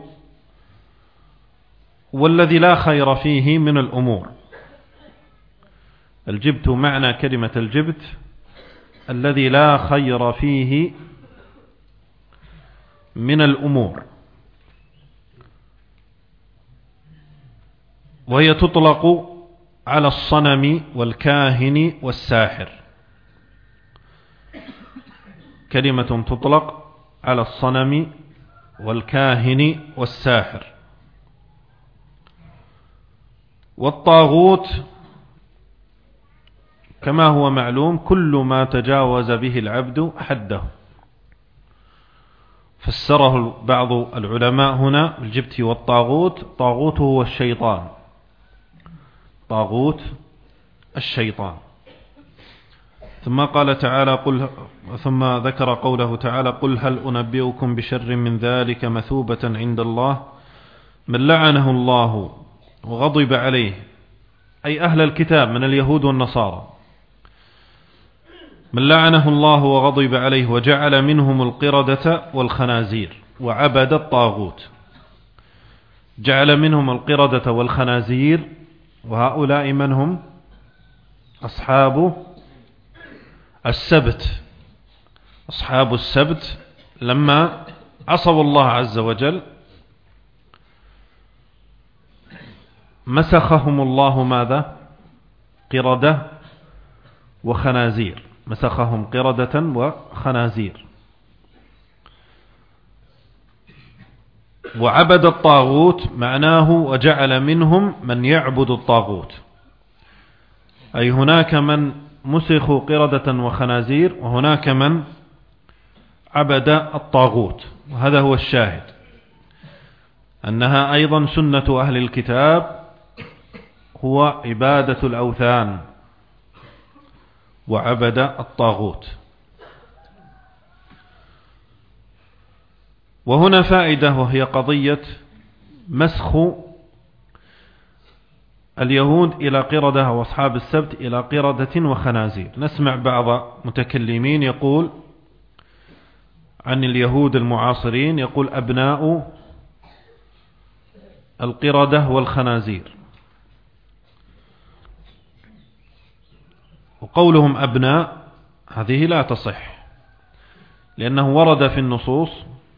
والذي لا خير فيه من الأمور. الجبت معنى كلمة الجبت الذي لا خير فيه من الأمور، وهي تطلق على الصنم والكاهن والساحر. كلمة تطلق على الصنم والكاهن والساحر. والطاغوت كما هو معلوم كل ما تجاوز به العبد حده. فسره بعض العلماء هنا بالجبت والطاغوت، طاغوت هو الشيطان، طاغوت الشيطان. ثم قال تعالى ثم ذكر قوله تعالى قل هل أنبئكم بشر من ذلك مثوبة عند الله من لعنه الله وغضب عليه، أي أهل الكتاب من اليهود والنصارى، من لعنه الله وغضب عليه وجعل منهم القردة والخنازير. وعبد الطاغوت، جعل منهم القردة والخنازير، وهؤلاء من هم؟ أصحاب السبت. أصحاب السبت لما عصوا الله عز وجل مسخهم الله ماذا؟ قردة وخنازير، مسخهم قردة وخنازير. وعبد الطاغوت معناه وجعل منهم من يعبد الطاغوت، أي هناك من مسخوا قردة وخنازير، وهناك من عبد الطاغوت. وهذا هو الشاهد، أنها أيضا سنة أهل الكتاب هو عبادة الأوثان وعبد الطاغوت. وهنا فائدة، وهي قضية مسخ اليهود إلى قردة وأصحاب السبت إلى قردة وخنازير. نسمع بعض متكلمين يقول عن اليهود المعاصرين، يقول أبناء القردة والخنازير، وقولهم أبناء هذه لا تصح، لأنه ورد في النصوص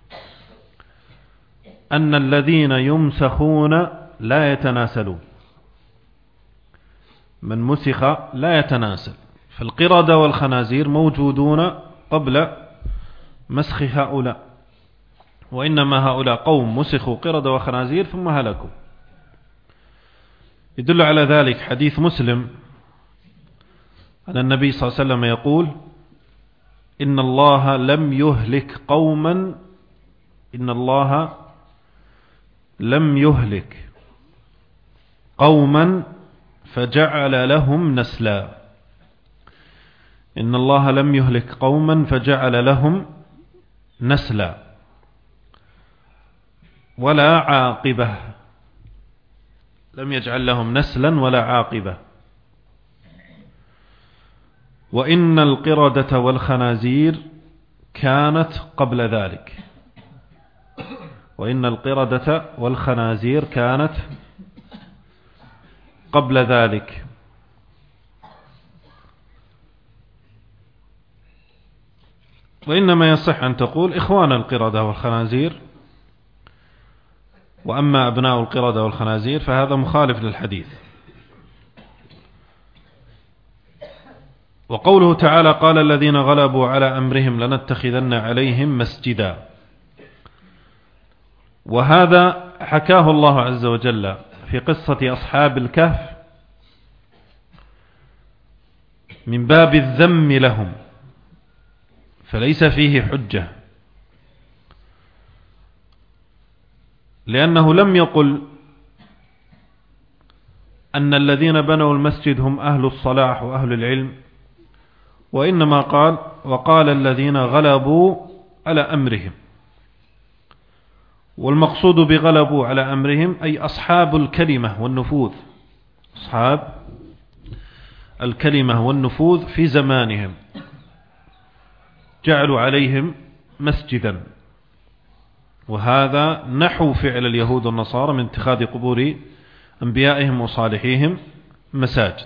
أن الذين يمسخون لا يتناسلون، من مسخ لا يتناسل. فالقردة والخنازير موجودون قبل مسخ هؤلاء، وإنما هؤلاء قوم مسخوا قردة وخنازير ثم هلكوا. يدل على ذلك حديث مسلم أن النبي صلى الله عليه وسلم يقول: إن الله لم يهلك قوما، إن الله لم يهلك قوما فجعل لهم نسلا. إن الله لم يهلك قوما فجعل لهم نسلا ولا عاقبة، لم يجعل لهم نسلا ولا عاقبة. وإن القردة والخنازير كانت قبل ذلك، وإن القردة والخنازير كانت قبل ذلك. وإنما يصح أن تقول إخوان القردة والخنازير، وأما أبناء القردة والخنازير فهذا مخالف للحديث. وقوله تعالى: قال الذين غلبوا على أمرهم لنتخذن عليهم مسجدا، وهذا حكاه الله عز وجل في قصة أصحاب الكهف من باب الذم لهم، فليس فيه حجة، لأنه لم يقل أن الذين بنوا المسجد هم أهل الصلاح وأهل العلم، وإنما قال: وقال الذين غلبوا على أمرهم. والمقصود بغلبوا على أمرهم أي أصحاب الكلمة والنفوذ، أصحاب الكلمة والنفوذ في زمانهم، جعلوا عليهم مسجدا. وهذا نحو فعل اليهود والنصارى من اتخاذ قبور أنبيائهم وصالحيهم مساجد.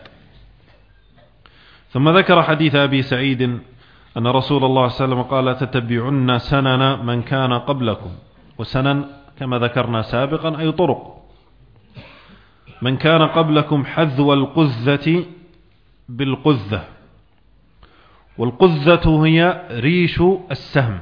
ثم ذكر حديث أبي سعيد أن رسول الله صلى الله عليه وسلم قال: تتبعن سنن من كان قبلكم. وسنن كما ذكرنا سابقا أي طرق. من كان قبلكم حذو القذة بالقذة، والقذة هي ريش السهم،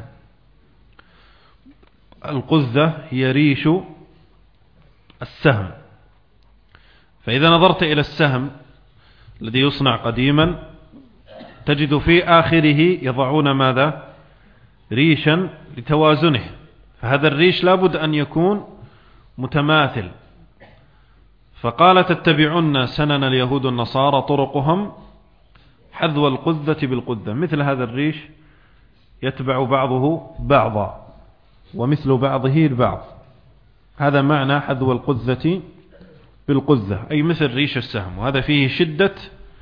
القذة هي ريش السهم. فإذا نظرت إلى السهم الذي يصنع قديما تجد في آخره يضعون ماذا؟ ريشا لتوازنه، فهذا الريش لابد أن يكون متماثل. فقال: تتبعون سنن اليهود والنصارى طرقهم حذو القذة بالقذة، مثل هذا الريش يتبع بعضه بعضا ومثل بعضه البعض. هذا معنى حذو القذة بالقذة، أي مثل ريش السهم. وهذا فيه شدة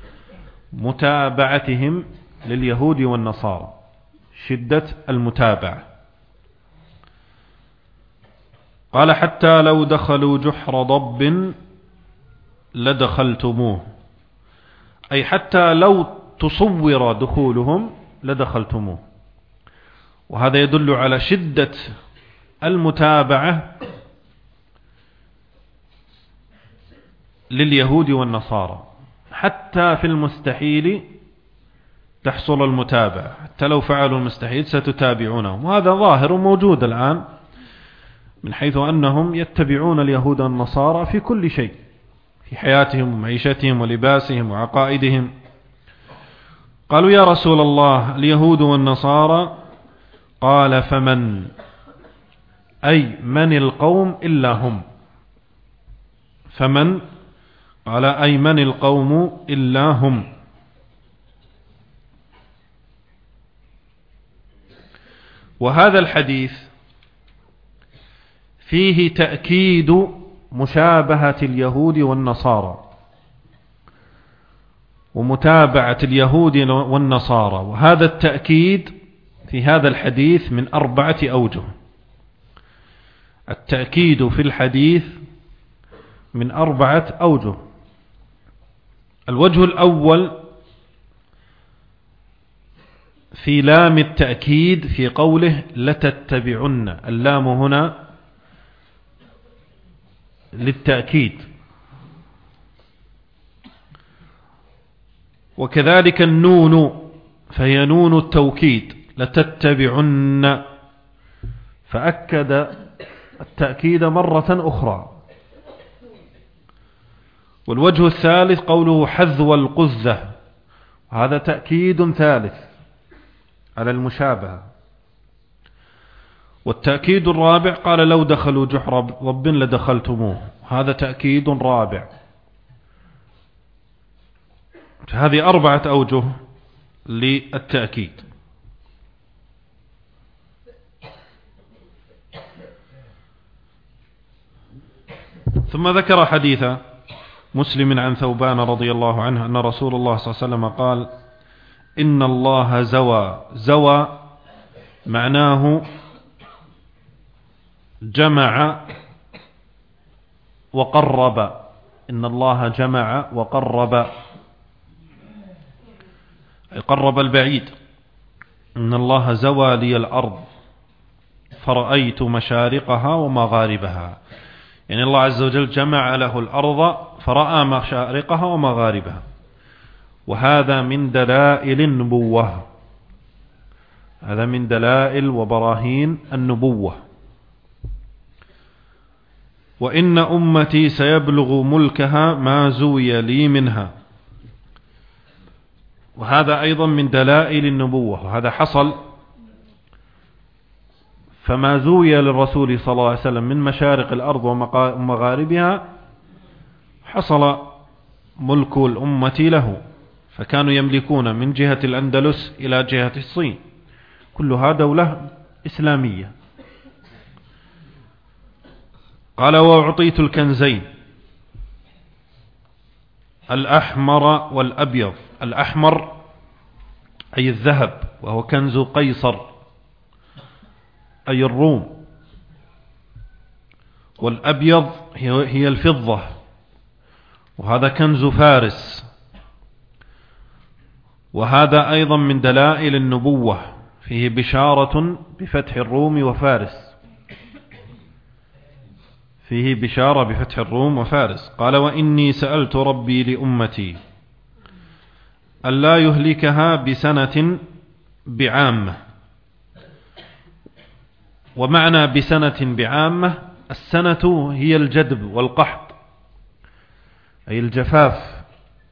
متابعتهم لليهود والنصارى، شدة المتابعة. قال حتى لو دخلوا جحر ضب لدخلتموه، أي حتى لو تصور دخولهم لدخلتموه. وهذا يدل على شدة المتابعة لليهود والنصارى، حتى في المستحيل تحصل المتابعة، حتى لو فعلوا المستحيل ستتابعونهم. وهذا ظاهر موجود الآن من حيث أنهم يتبعون اليهود والنصارى في كل شيء، في حياتهم ومعيشتهم ولباسهم وعقائدهم. قالوا يا رسول الله اليهود والنصارى، قال فمن، أي من القوم إلا هم. فمن، قال أي من القوم إلا هم. وهذا الحديث فيه تأكيد مشابهة اليهود والنصارى ومتابعة اليهود والنصارى، وهذا التأكيد في هذا الحديث من 4 أوجه. التأكيد في الحديث من 4 أوجه. الوجه الأول في لام التأكيد في قوله لتتبعن، اللام هنا للتأكيد. وكذلك النون فهي نون التوكيد، لتتبعن، فأكد التأكيد مرة أخرى. والوجه الثالث قوله حذو القذة، هذا تأكيد ثالث على المشابهة. والتأكيد الرابع قال لو دخلوا جحر ضب لدخلتموه، هذا تأكيد رابع. هذه 4 أوجه للتأكيد. ثم ذكر حديث مسلم عن ثوبان رضي الله عنه أن رسول الله صلى الله عليه وسلم قال إن الله زوى. زوى معناه جمع وقرب، إن الله جمع وقرب، قرب البعيد. إن الله زوى لي الأرض فرأيت مشارقها ومغاربها، يعني الله عز وجل جمع له الأرض فرأى مشارقها ومغاربها. وهذا من دلائل النبوة، هذا من دلائل وبراهين النبوة. وإن أمتي سيبلغ ملكها ما زوي لي منها، وهذا أيضا من دلائل النبوة، وهذا حصل. فما زوي للرسول صلى الله عليه وسلم من مشارق الأرض ومغاربها حصل ملك الأمة له، فكانوا يملكون من جهة الأندلس إلى جهة الصين، كلها دولة إسلامية. قال وأعطيت الكنزين الأحمر والأبيض. الأحمر أي الذهب، وهو كنز قيصر أي الروم. والأبيض هي الفضة، وهذا كنز فارس. وهذا أيضا من دلائل النبوة، فيه بشارة بفتح الروم وفارس، فيه بشارة بفتح الروم وفارس. قال وإني سألت ربي لأمتي ألا يهلكها بسنة بعامة. ومعنى بسنة بعامة، السنة هي الجدب والقحط أي الجفاف.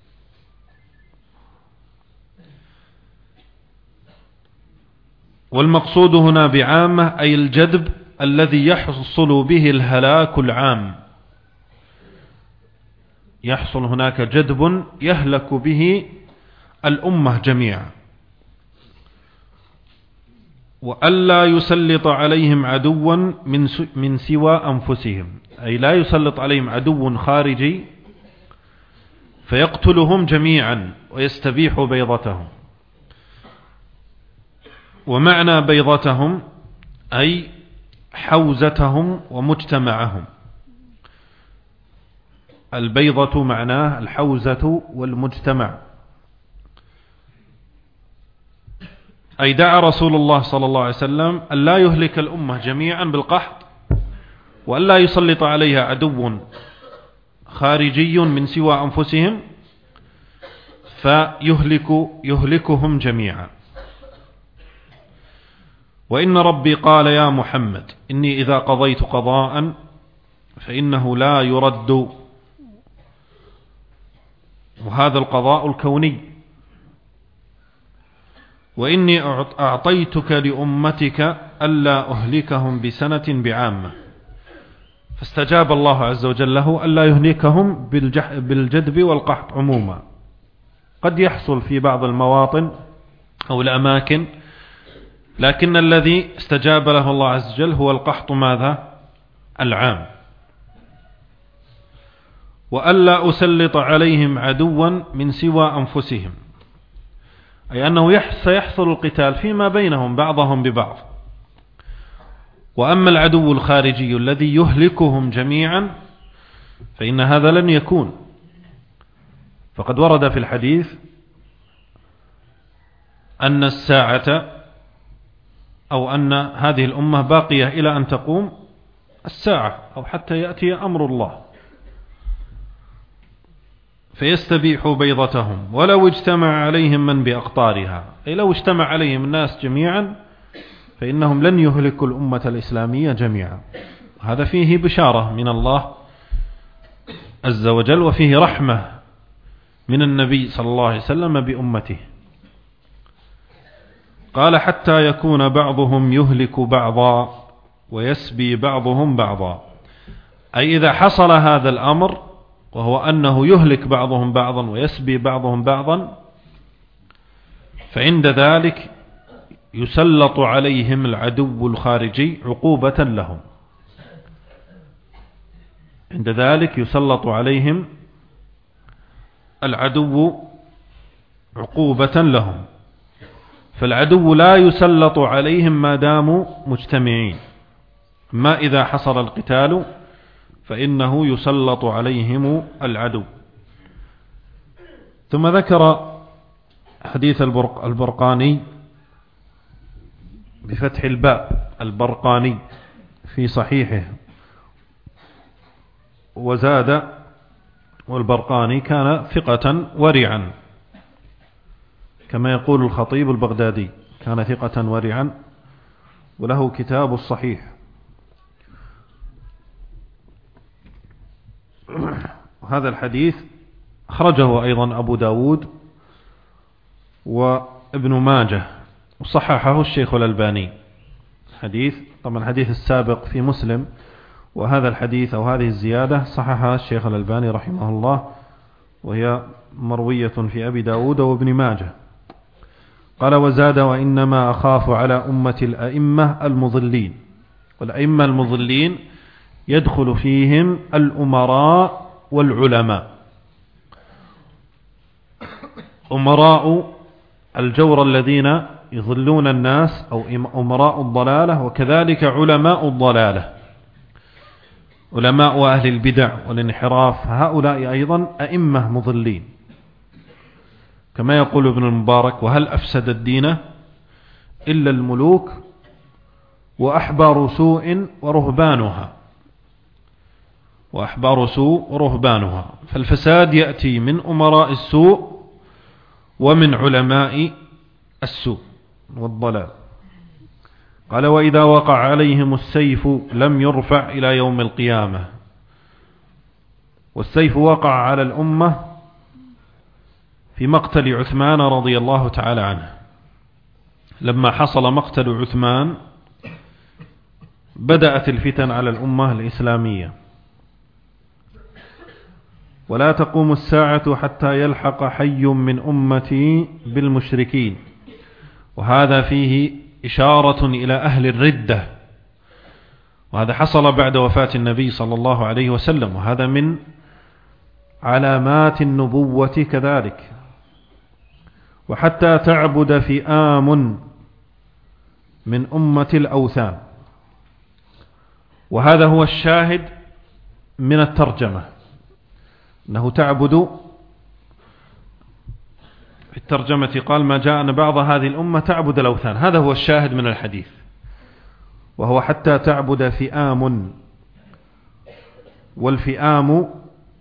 والمقصود هنا بعامة أي الجدب الذي يحصل به الهلاك العام، يحصل هناك جدب يهلك به الأمة جميعا. وألا يسلط عليهم عدوا من سوى أنفسهم، أي لا يسلط عليهم عدو خارجي فيقتلهم جميعا ويستبيح بيضتهم. ومعنى بيضتهم أي حوزتهم ومجتمعهم. البيضة معناه الحوزة والمجتمع. أي دعا رسول الله صلى الله عليه وسلم أن لا يهلك الأمة جميعا بالقحط، وأن لا يسلط عليها عدو خارجي من سوى أنفسهم فيهلكهم جميعا. وإن ربي قال يا محمد إني إذا قضيت قضاء فإنه لا يرد، وهذا القضاء الكوني. وإني أعطيتك لأمتك ألا أهلكهم بسنة بعامة، فاستجاب الله عز وجل له ألا يهلكهم بالجدب والقحط عموما. قد يحصل في بعض المواطن أو الأماكن، لكن الذي استجاب له الله عز وجل هو القحط ماذا؟ العام. وألا أسلط عليهم عدوا من سوى أنفسهم، أي أنه سيحصل القتال فيما بينهم بعضهم ببعض. وأما العدو الخارجي الذي يهلكهم جميعا فإن هذا لن يكون. فقد ورد في الحديث أن الساعة أو أن هذه الأمة باقية إلى أن تقوم الساعة أو حتى يأتي أمر الله، فيستبيحوا بيضتهم ولو اجتمع عليهم من بأقطارها، أي لو اجتمع عليهم الناس جميعا فإنهم لن يهلكوا الأمة الإسلامية جميعا. هذا فيه بشارة من الله عز وجل، وفيه رحمة من النبي صلى الله عليه وسلم بأمته. قال حتى يكون بعضهم يهلك بعضا ويسبي بعضهم بعضا، أي إذا حصل هذا الأمر وهو أنه يهلك بعضهم بعضا ويسبي بعضهم بعضا، فعند ذلك يسلط عليهم العدو الخارجي عقوبة لهم. عند ذلك يسلط عليهم العدو عقوبة لهم. فالعدو لا يسلط عليهم ما داموا مجتمعين، ما إذا حصل القتال فإنه يسلط عليهم العدو. ثم ذكر حديث البرقاني بفتح الباء، البرقاني في صحيحه، وزاد والبرقاني كان ثقة ورعا كما يقول الخطيب البغدادي، كان ثقة ورعا وله كتاب الصحيح. هذا الحديث أخرجه أيضا أبو داود وابن ماجه وصححه الشيخ الألباني. حديث طبعا الحديث السابق في مسلم، وهذا الحديث أو هذه الزيادة صححها الشيخ الألباني رحمه الله، وهي مروية في أبي داود وابن ماجه. قال وزاد وإنما أخاف على أمة الأئمة المضلين. والأئمة المضلين يدخل فيهم الأمراء والعلماء. أمراء الجور الذين يضلون الناس أو أمراء الضلالة، وكذلك علماء الضلالة، علماء أهل البدع والانحراف، هؤلاء أيضا أئمة مضلين. كما يقول ابن المبارك وهل أفسد الدين إلا الملوك وأحبار سوء ورهبانها، وأحبار سوء ورهبانها. فالفساد يأتي من أمراء السوء ومن علماء السوء والضلال. قال وإذا وقع عليهم السيف لم يرفع إلى يوم القيامة. والسيف وقع على الأمة في مقتل عثمان رضي الله تعالى عنه. لما حصل مقتل عثمان بدأت الفتن على الأمة الإسلامية، ولا تقوم الساعة حتى يلحق حي من أمتي بالمشركين. وهذا فيه إشارة إلى أهل الردة، وهذا حصل بعد وفاة النبي صلى الله عليه وسلم، وهذا من علامات النبوة كذلك. وحتى تعبد فئام من أمة الأوثان. وهذا هو الشاهد من الترجمة، أنه تعبد. في الترجمة قال ما جاء أن بعض هذه الأمة تعبد الأوثان، هذا هو الشاهد من الحديث، وهو حتى تعبد فئام، والفئام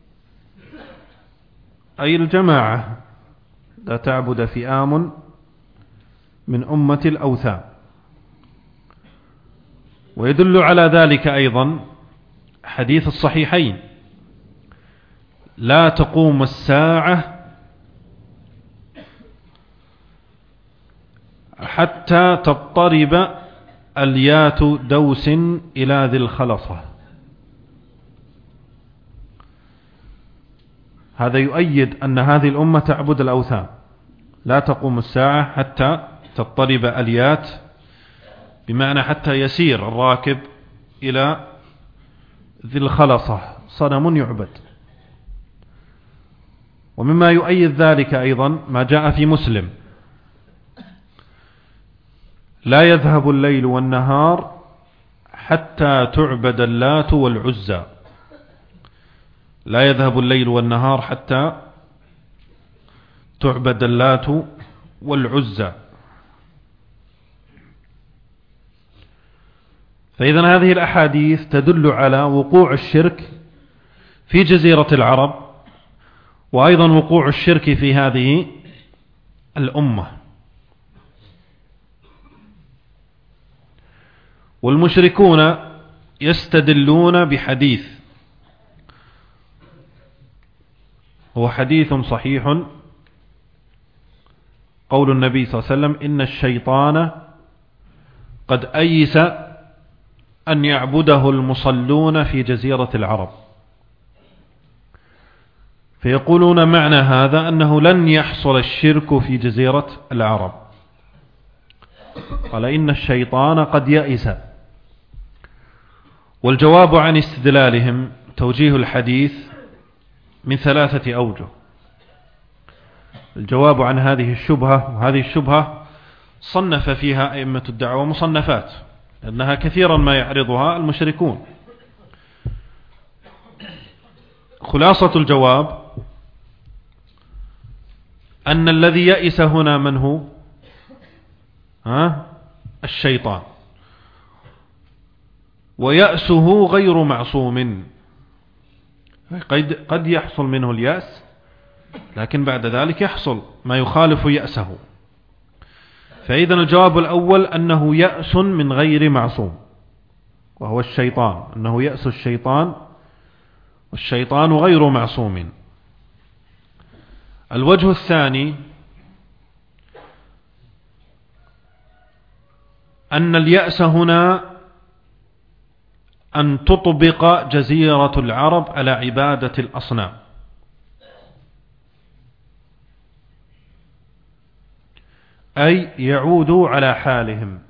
أي الجماعة، لا تعبد فئام من أمة الأوثان. ويدل على ذلك أيضا حديث الصحيحين: لا تقوم الساعة حتى تضطرب اليات دوس إلى ذي الخلصة. هذا يؤيد أن هذه الأمة تعبد الأوثان. لا تقوم الساعة حتى تضطرب اليات، بمعنى حتى يسير الراكب إلى ذي الخلصة، صنم يعبد. ومما يؤيد ذلك أيضا ما جاء في مسلم: لا يذهب الليل والنهار حتى تعبد اللات والعزى. لا يذهب الليل والنهار حتى تعبد اللات والعزى. فإذا هذه الأحاديث تدل على وقوع الشرك في جزيرة العرب، وأيضا وقوع الشرك في هذه الأمة. والمشركون يستدلون بحديث، هو حديث صحيح، قول النبي صلى الله عليه وسلم: إن الشيطان قد أيس أن يعبده المصلون في جزيرة العرب. فيقولون معنى هذا أنه لن يحصل الشرك في جزيرة العرب. قال: إن الشيطان قد يئس. والجواب عن استدلالهم توجيه الحديث من 3 أوجه. الجواب عن هذه الشبهة، وهذه الشبهة صنف فيها أئمة الدعوة مصنفات، لأنها كثيرا ما يعرضها المشركون. خلاصة الجواب أن الذي يئس هنا من هو؟ الشيطان. ويأسه غير معصوم، قد يحصل منه اليأس، لكن بعد ذلك يحصل ما يخالف يأسه. فإذا الجواب الأول أنه يأس من غير معصوم، وهو الشيطان، أنه يأس الشيطان، والشيطان غير معصوم. الوجه الثاني أن اليأس هنا أن تطبق جزيرة العرب على عبادة الأصنام، أي يعودوا على حالهم،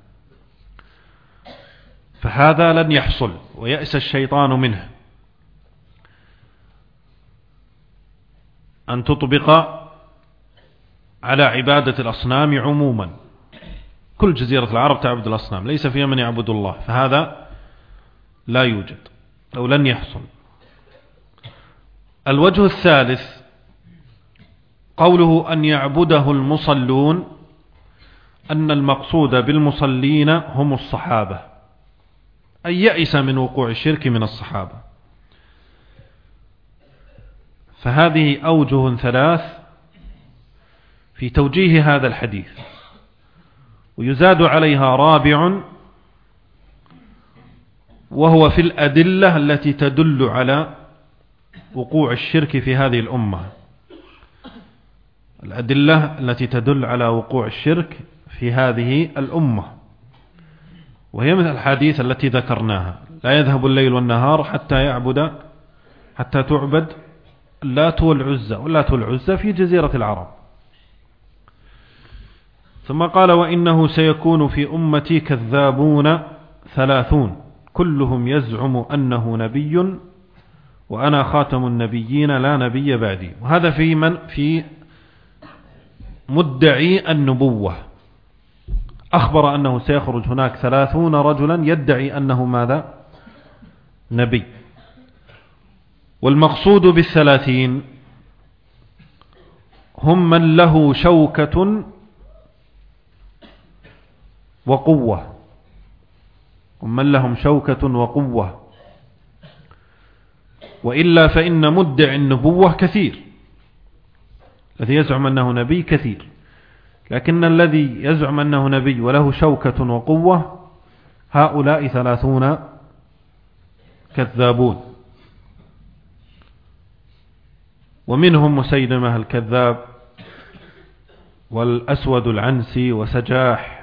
فهذا لن يحصل، ويأس الشيطان منه أن تطبق على عبادة الأصنام عموما. كل جزيرة العرب تعبد الأصنام، ليس فيها من يعبد الله، فهذا لا يوجد أو لن يحصل. الوجه الثالث قوله أن يعبده المصلون، أن المقصود بالمصلين هم الصحابة، أي يئس من وقوع الشرك من الصحابة. فهذه أوجه 3 في توجيه هذا الحديث، ويزاد عليها رابع، وهو في الأدلة التي تدل على وقوع الشرك في هذه الأمة. الأدلة التي تدل على وقوع الشرك في هذه الأمة، وهي مثل الحديث التي ذكرناها: لا يذهب الليل والنهار حتى تعبد اللات والعزى، واللات والعزى في جزيرة العرب. ثم قال: وإنه سيكون في أمتي كذابون 30 كلهم يزعم أنه نبي وأنا خاتم النبيين لا نبي بعدي. وهذا في مدعي النبوة، أخبر أنه سيخرج هناك 30 رجلا يدعي أنه ماذا؟ نبي. والمقصود بالثلاثين هم من له شوكة وقوة، ومن لهم شوكة وقوة، وإلا فإن مدع النبوة كثير، الذي يزعم أنه نبي كثير، لكن الذي يزعم أنه نبي وله شوكة وقوة هؤلاء 30 كذابون. ومنهم مسيلمة الكذاب والأسود العنسي وسجاح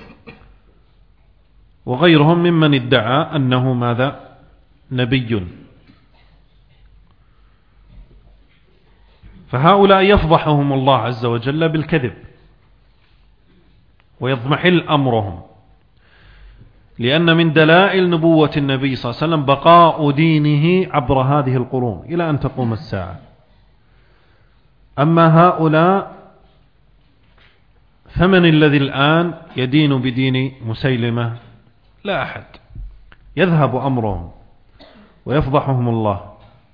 وغيرهم ممن ادعى أنه ماذا؟ نبي. فهؤلاء يفضحهم الله عز وجل بالكذب ويضمحل أمرهم، لأن من دلائل نبوة النبي صلى الله عليه وسلم بقاء دينه عبر هذه القرون إلى أن تقوم الساعة. أما هؤلاء فمن الذي الآن يدين بدين مسيلمة؟ لا أحد، يذهب أمرهم ويفضحهم الله.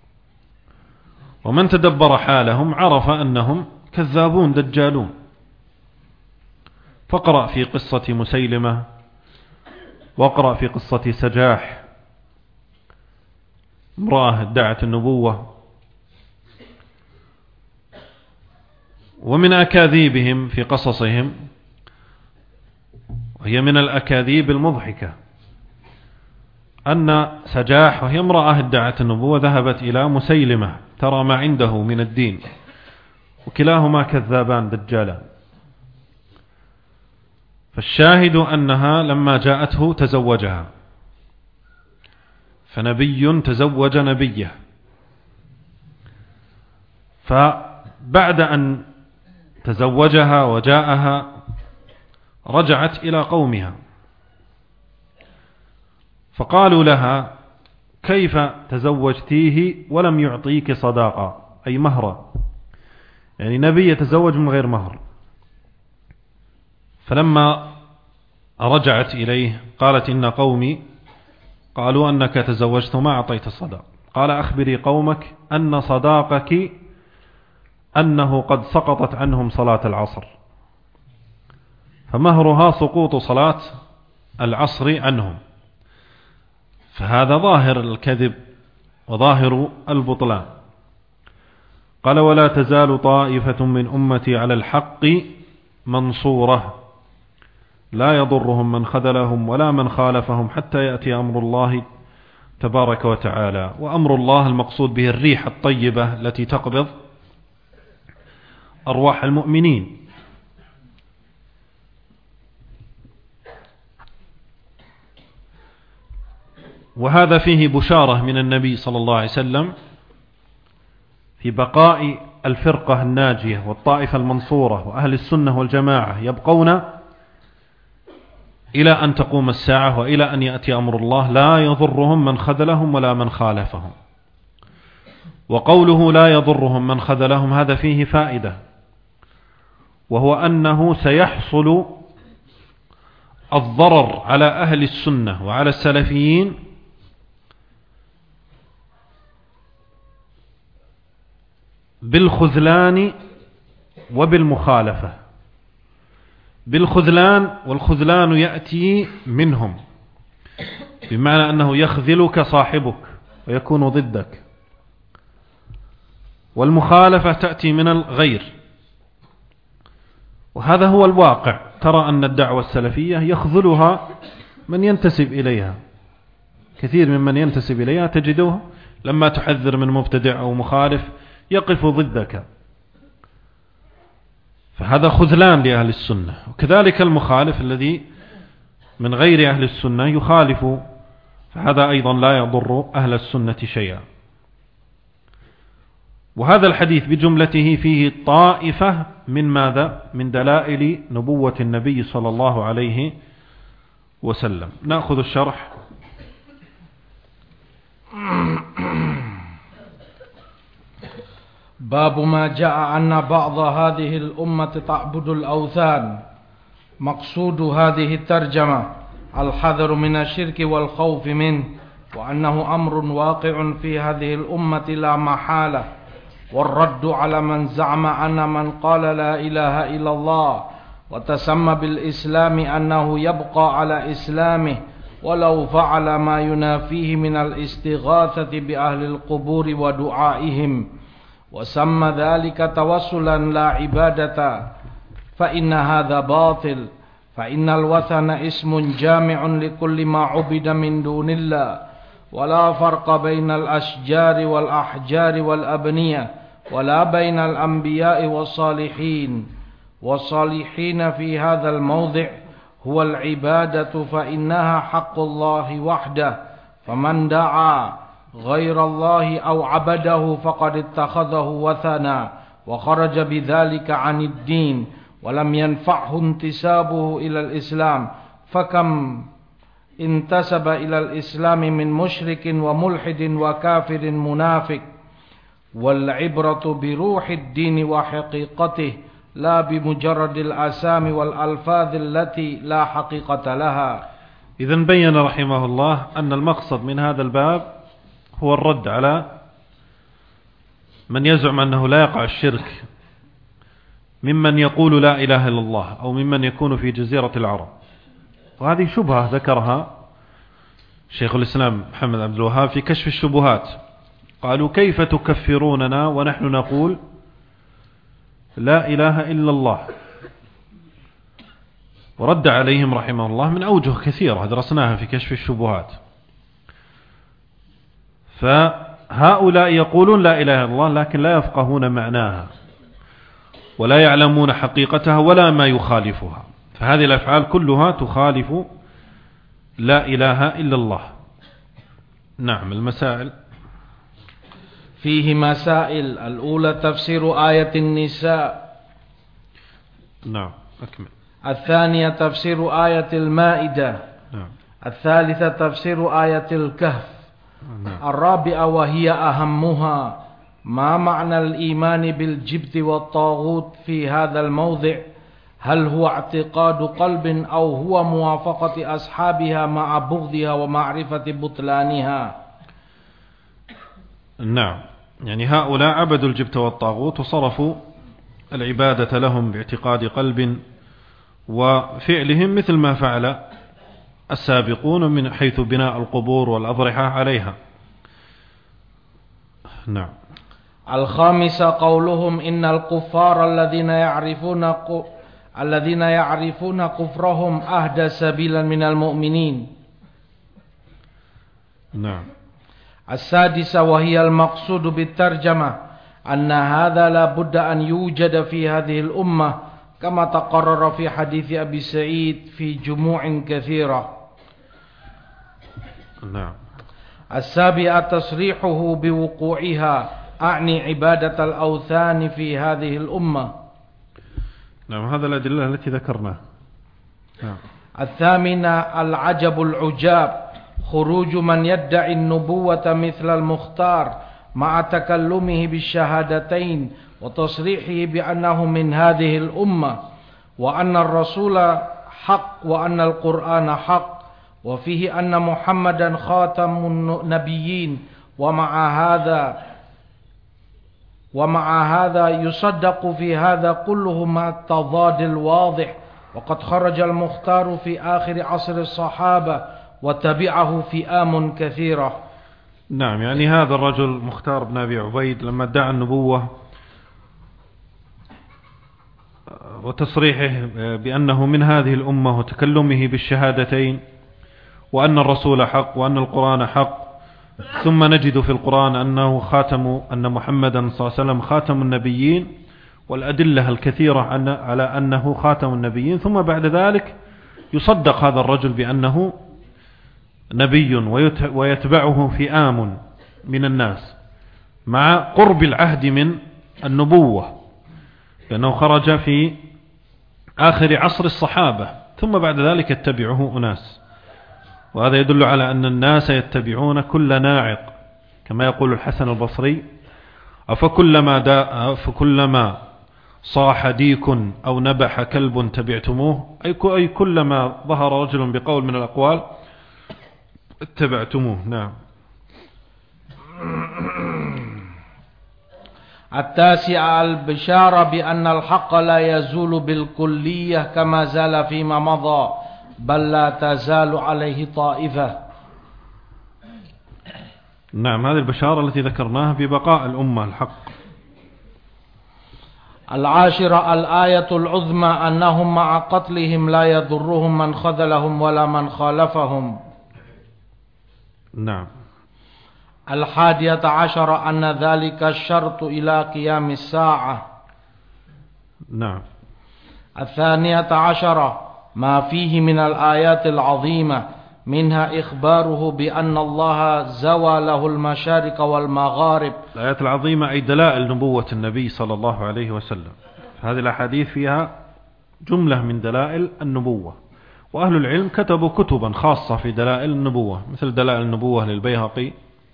ومن تدبر حالهم عرف أنهم كذابون دجالون. فاقرأ في قصة مسيلمة، واقرأ في قصة سجاح، امرأة ادعت النبوة. ومن أكاذيبهم في قصصهم، وهي من الأكاذيب المضحكة، أن سجاح وهي امرأة ادعت النبوة ذهبت إلى مسيلمة ترى ما عنده من الدين، وكلاهما كذابان دجالان. فالشاهد أنها لما جاءته تزوجها، فنبي تزوج نبيه. فبعد أن تزوجها وجاءها رجعت إلى قومها، فقالوا لها: كيف تزوجتيه ولم يعطيك صداقة، أي مهرا، يعني نبي يتزوج من غير مهر. فلما رجعت إليه قالت: إن قومي قالوا أنك تزوجت ما أعطيت الصداق. قال: أخبري قومك أن صداقك أنه قد سقطت عنهم صلاة العصر، فمهرها سقوط صلاة العصر عنهم. فهذا ظاهر الكذب وظاهر البطلان. قال: ولا تزال طائفة من أمتي على الحق منصورة لا يضرهم من خذلهم ولا من خالفهم حتى يأتي أمر الله تبارك وتعالى. وأمر الله المقصود به الريح الطيبة التي تقبض أرواح المؤمنين. وهذا فيه بشارة من النبي صلى الله عليه وسلم في بقاء الفرقة الناجية والطائفة المنصورة، وأهل السنة والجماعة يبقون إلى أن تقوم الساعة وإلى أن يأتي أمر الله لا يضرهم من خذلهم ولا من خالفهم. وقوله لا يضرهم من خذلهم هذا فيه فائدة، وهو أنه سيحصل الضرر على أهل السنة وعلى السلفيين بالخذلان وبالمخالفة. بالخذلان، والخذلان يأتي منهم بمعنى أنه يخذلك صاحبك ويكون ضدك، والمخالفة تأتي من الغير. وهذا هو الواقع. ترى أن الدعوة السلفية يخذلها من ينتسب إليها، كثير ممن ينتسب إليها تجده لما تحذر من مبتدع أو مخالف يقف ضدك، فهذا خذلان لأهل السنة. وكذلك المخالف الذي من غير أهل السنة يخالف، فهذا أيضا لا يضر أهل السنة شيئا. وهذا الحديث بجملته فيه طائفة من ماذا؟ من دلائل نبوة النبي صلى الله عليه وسلم. نأخذ الشرح. باب ما جاء أن بعض هذه الأمة تعبد الأوثان. مقصود هذه الترجمة الحذر من الشرك والخوف منه، وأنه أمر واقع في هذه الأمة لا محالة، والرد على من زعم أن من قال لا إله إلا الله وتسمى بالإسلام أنه يبقى على إسلامه ولو فعل ما ينافيه من الاستغاثة بأهل القبور ودعائهم، وسمى ذلك توسلا لا عبادة، فإن هذا باطل، فإن الوثن اسم جامع لكل ما عبد من دون الله، ولا فرق بين الأشجار والأحجار والأبنية، ولا بين الأنبياء والصالحين. والصالحين في هذا الموضع هو العبادة، فإنها حق الله وحده، فمن دعا غير الله أو عبده فقد اتخذه وثنا وخرج بذلك عن الدين، ولم ينفعه انتسابه إلى الإسلام، فكم انتسب إلى الإسلام من مشرك وملحد وكافر منافق. والعبرة بروح الدين وحقيقته لا بمجرد الأسامي والألفاظ التي لا حقيقة لها. إذن بين رحمه الله أن المقصد من هذا الباب هو الرد على من يزعم أنه لا يقع الشرك ممن يقول لا إله إلا الله أو ممن يكون في جزيرة العرب. وهذه شبهة ذكرها شيخ الإسلام محمد عبد الوهاب في كشف الشبهات. قالوا كيف تكفروننا ونحن نقول لا إله إلا الله؟ ورد عليهم رحمه الله من أوجه كثيرة درسناها في كشف الشبهات. فهؤلاء يقولون لا إله إلا الله لكن لا يفقهون معناها ولا يعلمون حقيقتها ولا ما يخالفها، فهذه الأفعال كلها تخالف لا إله إلا الله. نعم. المسائل فيه مسائل. الأولى تفسير آية النساء. نعم أكمل. الثانية تفسير آية المائدة. نعم. الثالثة تفسير آية الكهف. نعم. الرابعة وهي أهمها ما معنى الإيمان بالجبت والطاغوت في هذا الموضع؟ هل هو اعتقاد قلب أو هو موافقة أصحابها مع بغضها ومعرفة بطلانها؟ نعم. يعني هؤلاء عبدوا الجبت والطاغوت وصرفوا العبادة لهم باعتقاد قلب وفعلهم مثل ما فعل السابقون من حيث بناء القبور والأضرحة عليها. نعم. الخامسة قولهم إن الكفار الذين يعرفون كفرهم أهدى سبيلا من المؤمنين. نعم. السادسة وهي المقصود بالترجمة أن هذا لا بد أن يوجد في هذه الأمة كما تقرر في حديث أبي سعيد في جموع كثيرة. نعم. السابعة تصريحه بوقوعها أعني عبادة الأوثان في هذه الأمة. نعم. هذا الأدلة التي ذكرناها. نعم. الثامنة العجب العجاب خروج من يدعي النبوة مثل المختار مع تكلمه بالشهادتين وتصريحه بأنه من هذه الأمة، وأن الرسول حق وأن القرآن حق، وفيه أن محمدا خاتم النبيين، ومع هذا يصدق في هذا كله مع التضاد الواضح، وقد خرج المختار في آخر عصر الصحابة وتبعه فئام كثيرة. نعم. يعني هذا الرجل مختار بن أبي عبيد لما ادعى النبوة وتصريحه بأنه من هذه الأمة وتكلمه بالشهادتين وأن الرسول حق وأن القرآن حق، ثم نجد في القرآن أن محمدا صلى الله عليه وسلم خاتم النبيين والأدلة الكثيرة على أنه خاتم النبيين، ثم بعد ذلك يصدق هذا الرجل بأنه نبي ويتبعه فئام من الناس مع قرب العهد من النبوة، لأنه خرج في آخر عصر الصحابة ثم بعد ذلك يتبعه أناس. وهذا يدل على أن الناس يتبعون كل ناعق، كما يقول الحسن البصري: فكلما صاح ديك أو نبح كلب تبعتموه، أي كلما ظهر رجل بقول من الأقوال اتبعتموه. نعم. التاسع البشارة بأن الحق لا يزول بالكلية كما زال فيما مضى بل لا تزال عليه طائفة. نعم، هذه البشارة التي ذكرناها ببقاء الأمة الحق. العاشرة الآية العظمى أنهم مع قتلهم لا يضرهم من خذلهم ولا من خالفهم. نعم. الحادية عشر أن ذلك الشرط إلى قيام الساعة. نعم. الثانية عشرة ما فيه من الآيات العظيمة منها إخباره بأن الله زوى له المشارق والمغارب. الآيات العظيمة أي دلائل نبوة النبي صلى الله عليه وسلم. هذه الأحاديث فيها جملة من دلائل النبوة، وأهل العلم كتبوا كتبا خاصة في دلائل النبوة مثل دلائل النبوة للبيهقي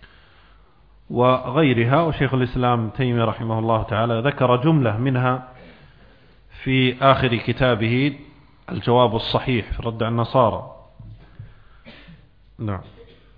وغيرها، وشيخ الإسلام تيمية رحمه الله تعالى ذكر جملة منها في آخر كتابه الجواب الصحيح في رد على النصارى. نعم.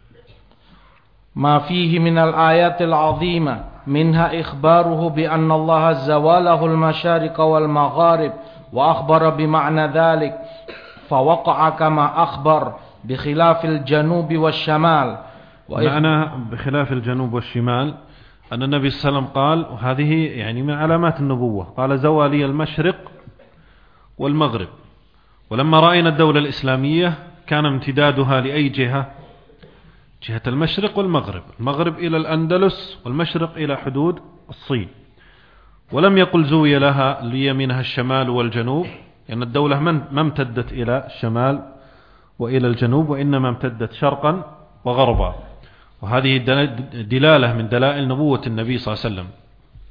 ما فيه من الآيات العظيمة منها إخباره بأن الله زوى له المشارق والمغارب وأخبر بمعنى ذلك فوقع كما أخبر بخلاف الجنوب والشمال. معنى بخلاف الجنوب والشمال أن النبي صلى الله عليه وسلم قال، وهذه يعني من علامات النبوة، قال زوى لي المشرق والمغرب. ولما رأينا الدولة الإسلامية كان امتدادها لأي جهة؟ جهة المشرق والمغرب، المغرب إلى الأندلس والمشرق إلى حدود الصين. ولم يقل زوي لها لي منها الشمال والجنوب، لأن يعني الدولة ما امتدت إلى الشمال وإلى الجنوب، وإنما امتدت شرقا وغربا. وهذه دلالة من دلائل نبوة النبي صلى الله عليه وسلم.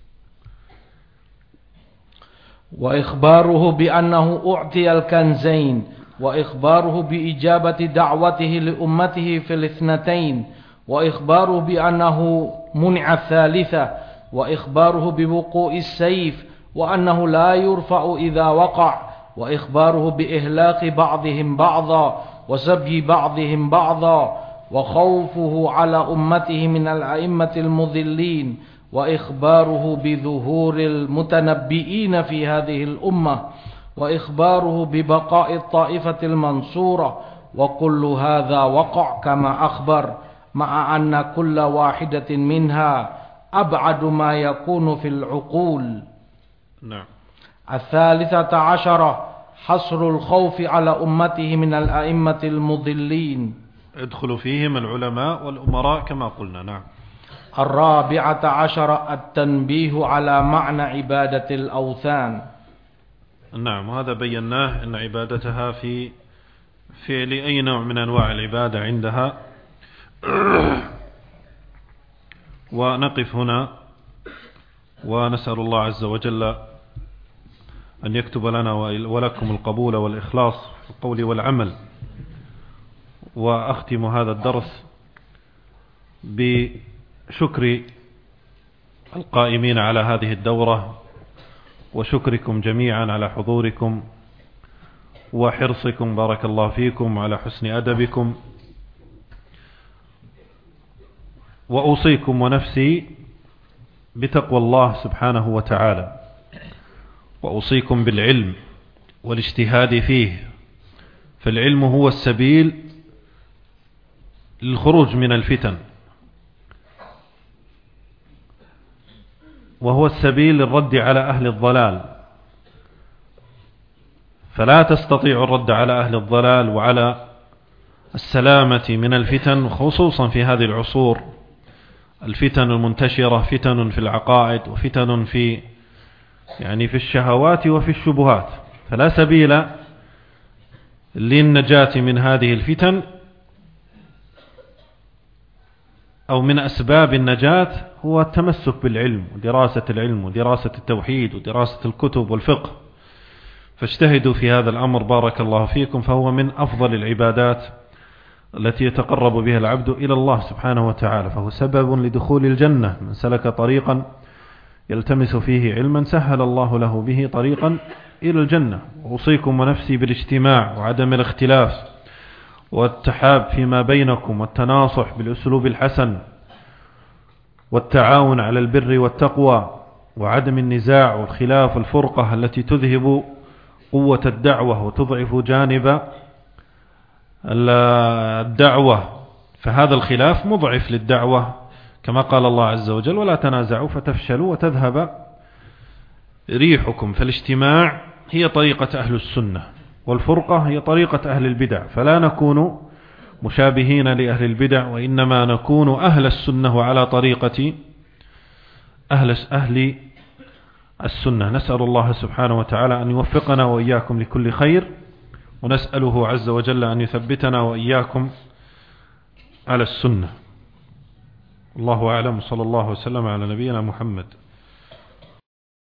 وإخباره بأنه أعطي الكنزين، وإخباره بإجابة دعوته لأمته في الاثنتين، وإخباره بأنه منع الثالثة، وإخباره بوقوع السيف وأنه لا يرفع إذا وقع، وإخباره بإهلاك بعضهم بعضا وسبي بعضهم بعضا، وخوفه على أمته من الأئمة المضلين، وإخباره بظهور المتنبئين في هذه الأمة، وإخباره ببقاء الطائفة المنصورة. وكل هذا وقع كما أخبر، مع أن كل واحدة منها أبعد ما يكون في العقول. نعم. الثالثة عشرة حصر الخوف على أمته من الأئمة المضلين، ادخلوا فيهم العلماء والأمراء كما قلنا. نعم. الرابعة عشرة التنبيه على معنى عبادة الأوثان. نعم، وهذا بيناه أن عبادتها في فعل أي نوع من أنواع العبادة عندها. ونقف هنا ونسأل الله عز وجل أن يكتب لنا ولكم القبول والإخلاص في القول والعمل. وأختم هذا الدرس بشكر القائمين على هذه الدورة، وشكركم جميعا على حضوركم وحرصكم، بارك الله فيكم، على حسن أدبكم. وأوصيكم ونفسي بتقوى الله سبحانه وتعالى، وأوصيكم بالعلم والاجتهاد فيه، فالعلم هو السبيل للخروج من الفتن، وهو السبيل للرد على أهل الضلال. فلا تستطيع الرد على أهل الضلال وعلى السلامة من الفتن، خصوصا في هذه العصور الفتن المنتشرة، فتن في العقائد وفتن في الشهوات وفي الشبهات. فلا سبيل للنجاة من هذه الفتن، أو من أسباب النجاة هو التمسك بالعلم ودراسة العلم ودراسة التوحيد ودراسة الكتب والفقه. فاجتهدوا في هذا الأمر بارك الله فيكم، فهو من أفضل العبادات التي يتقرب بها العبد إلى الله سبحانه وتعالى، فهو سبب لدخول الجنة. من سلك طريقا يلتمس فيه علما سهل الله له به طريقا إلى الجنة. وأوصيكم ونفسي بالاجتماع وعدم الاختلاف، والتحاب فيما بينكم والتناصح بالأسلوب الحسن والتعاون على البر والتقوى وعدم النزاع والخلاف والفرقة التي تذهب قوة الدعوة وتضعف جانب الدعوة، فهذا الخلاف مضعف للدعوة كما قال الله عز وجل: ولا تنازعوا فتفشلوا وتذهب ريحكم. فالاجتماع هي طريقة أهل السنة، والفرقة هي طريقة أهل البدع، فلا نكون مشابهين لأهل البدع، وإنما نكون أهل السنة وعلى طريقة أهل السنة. نسأل الله سبحانه وتعالى أن يوفقنا وإياكم لكل خير، ونسأله عز وجل أن يثبتنا وإياكم على السنة. الله أعلم، صلى الله وسلم على نبينا محمد.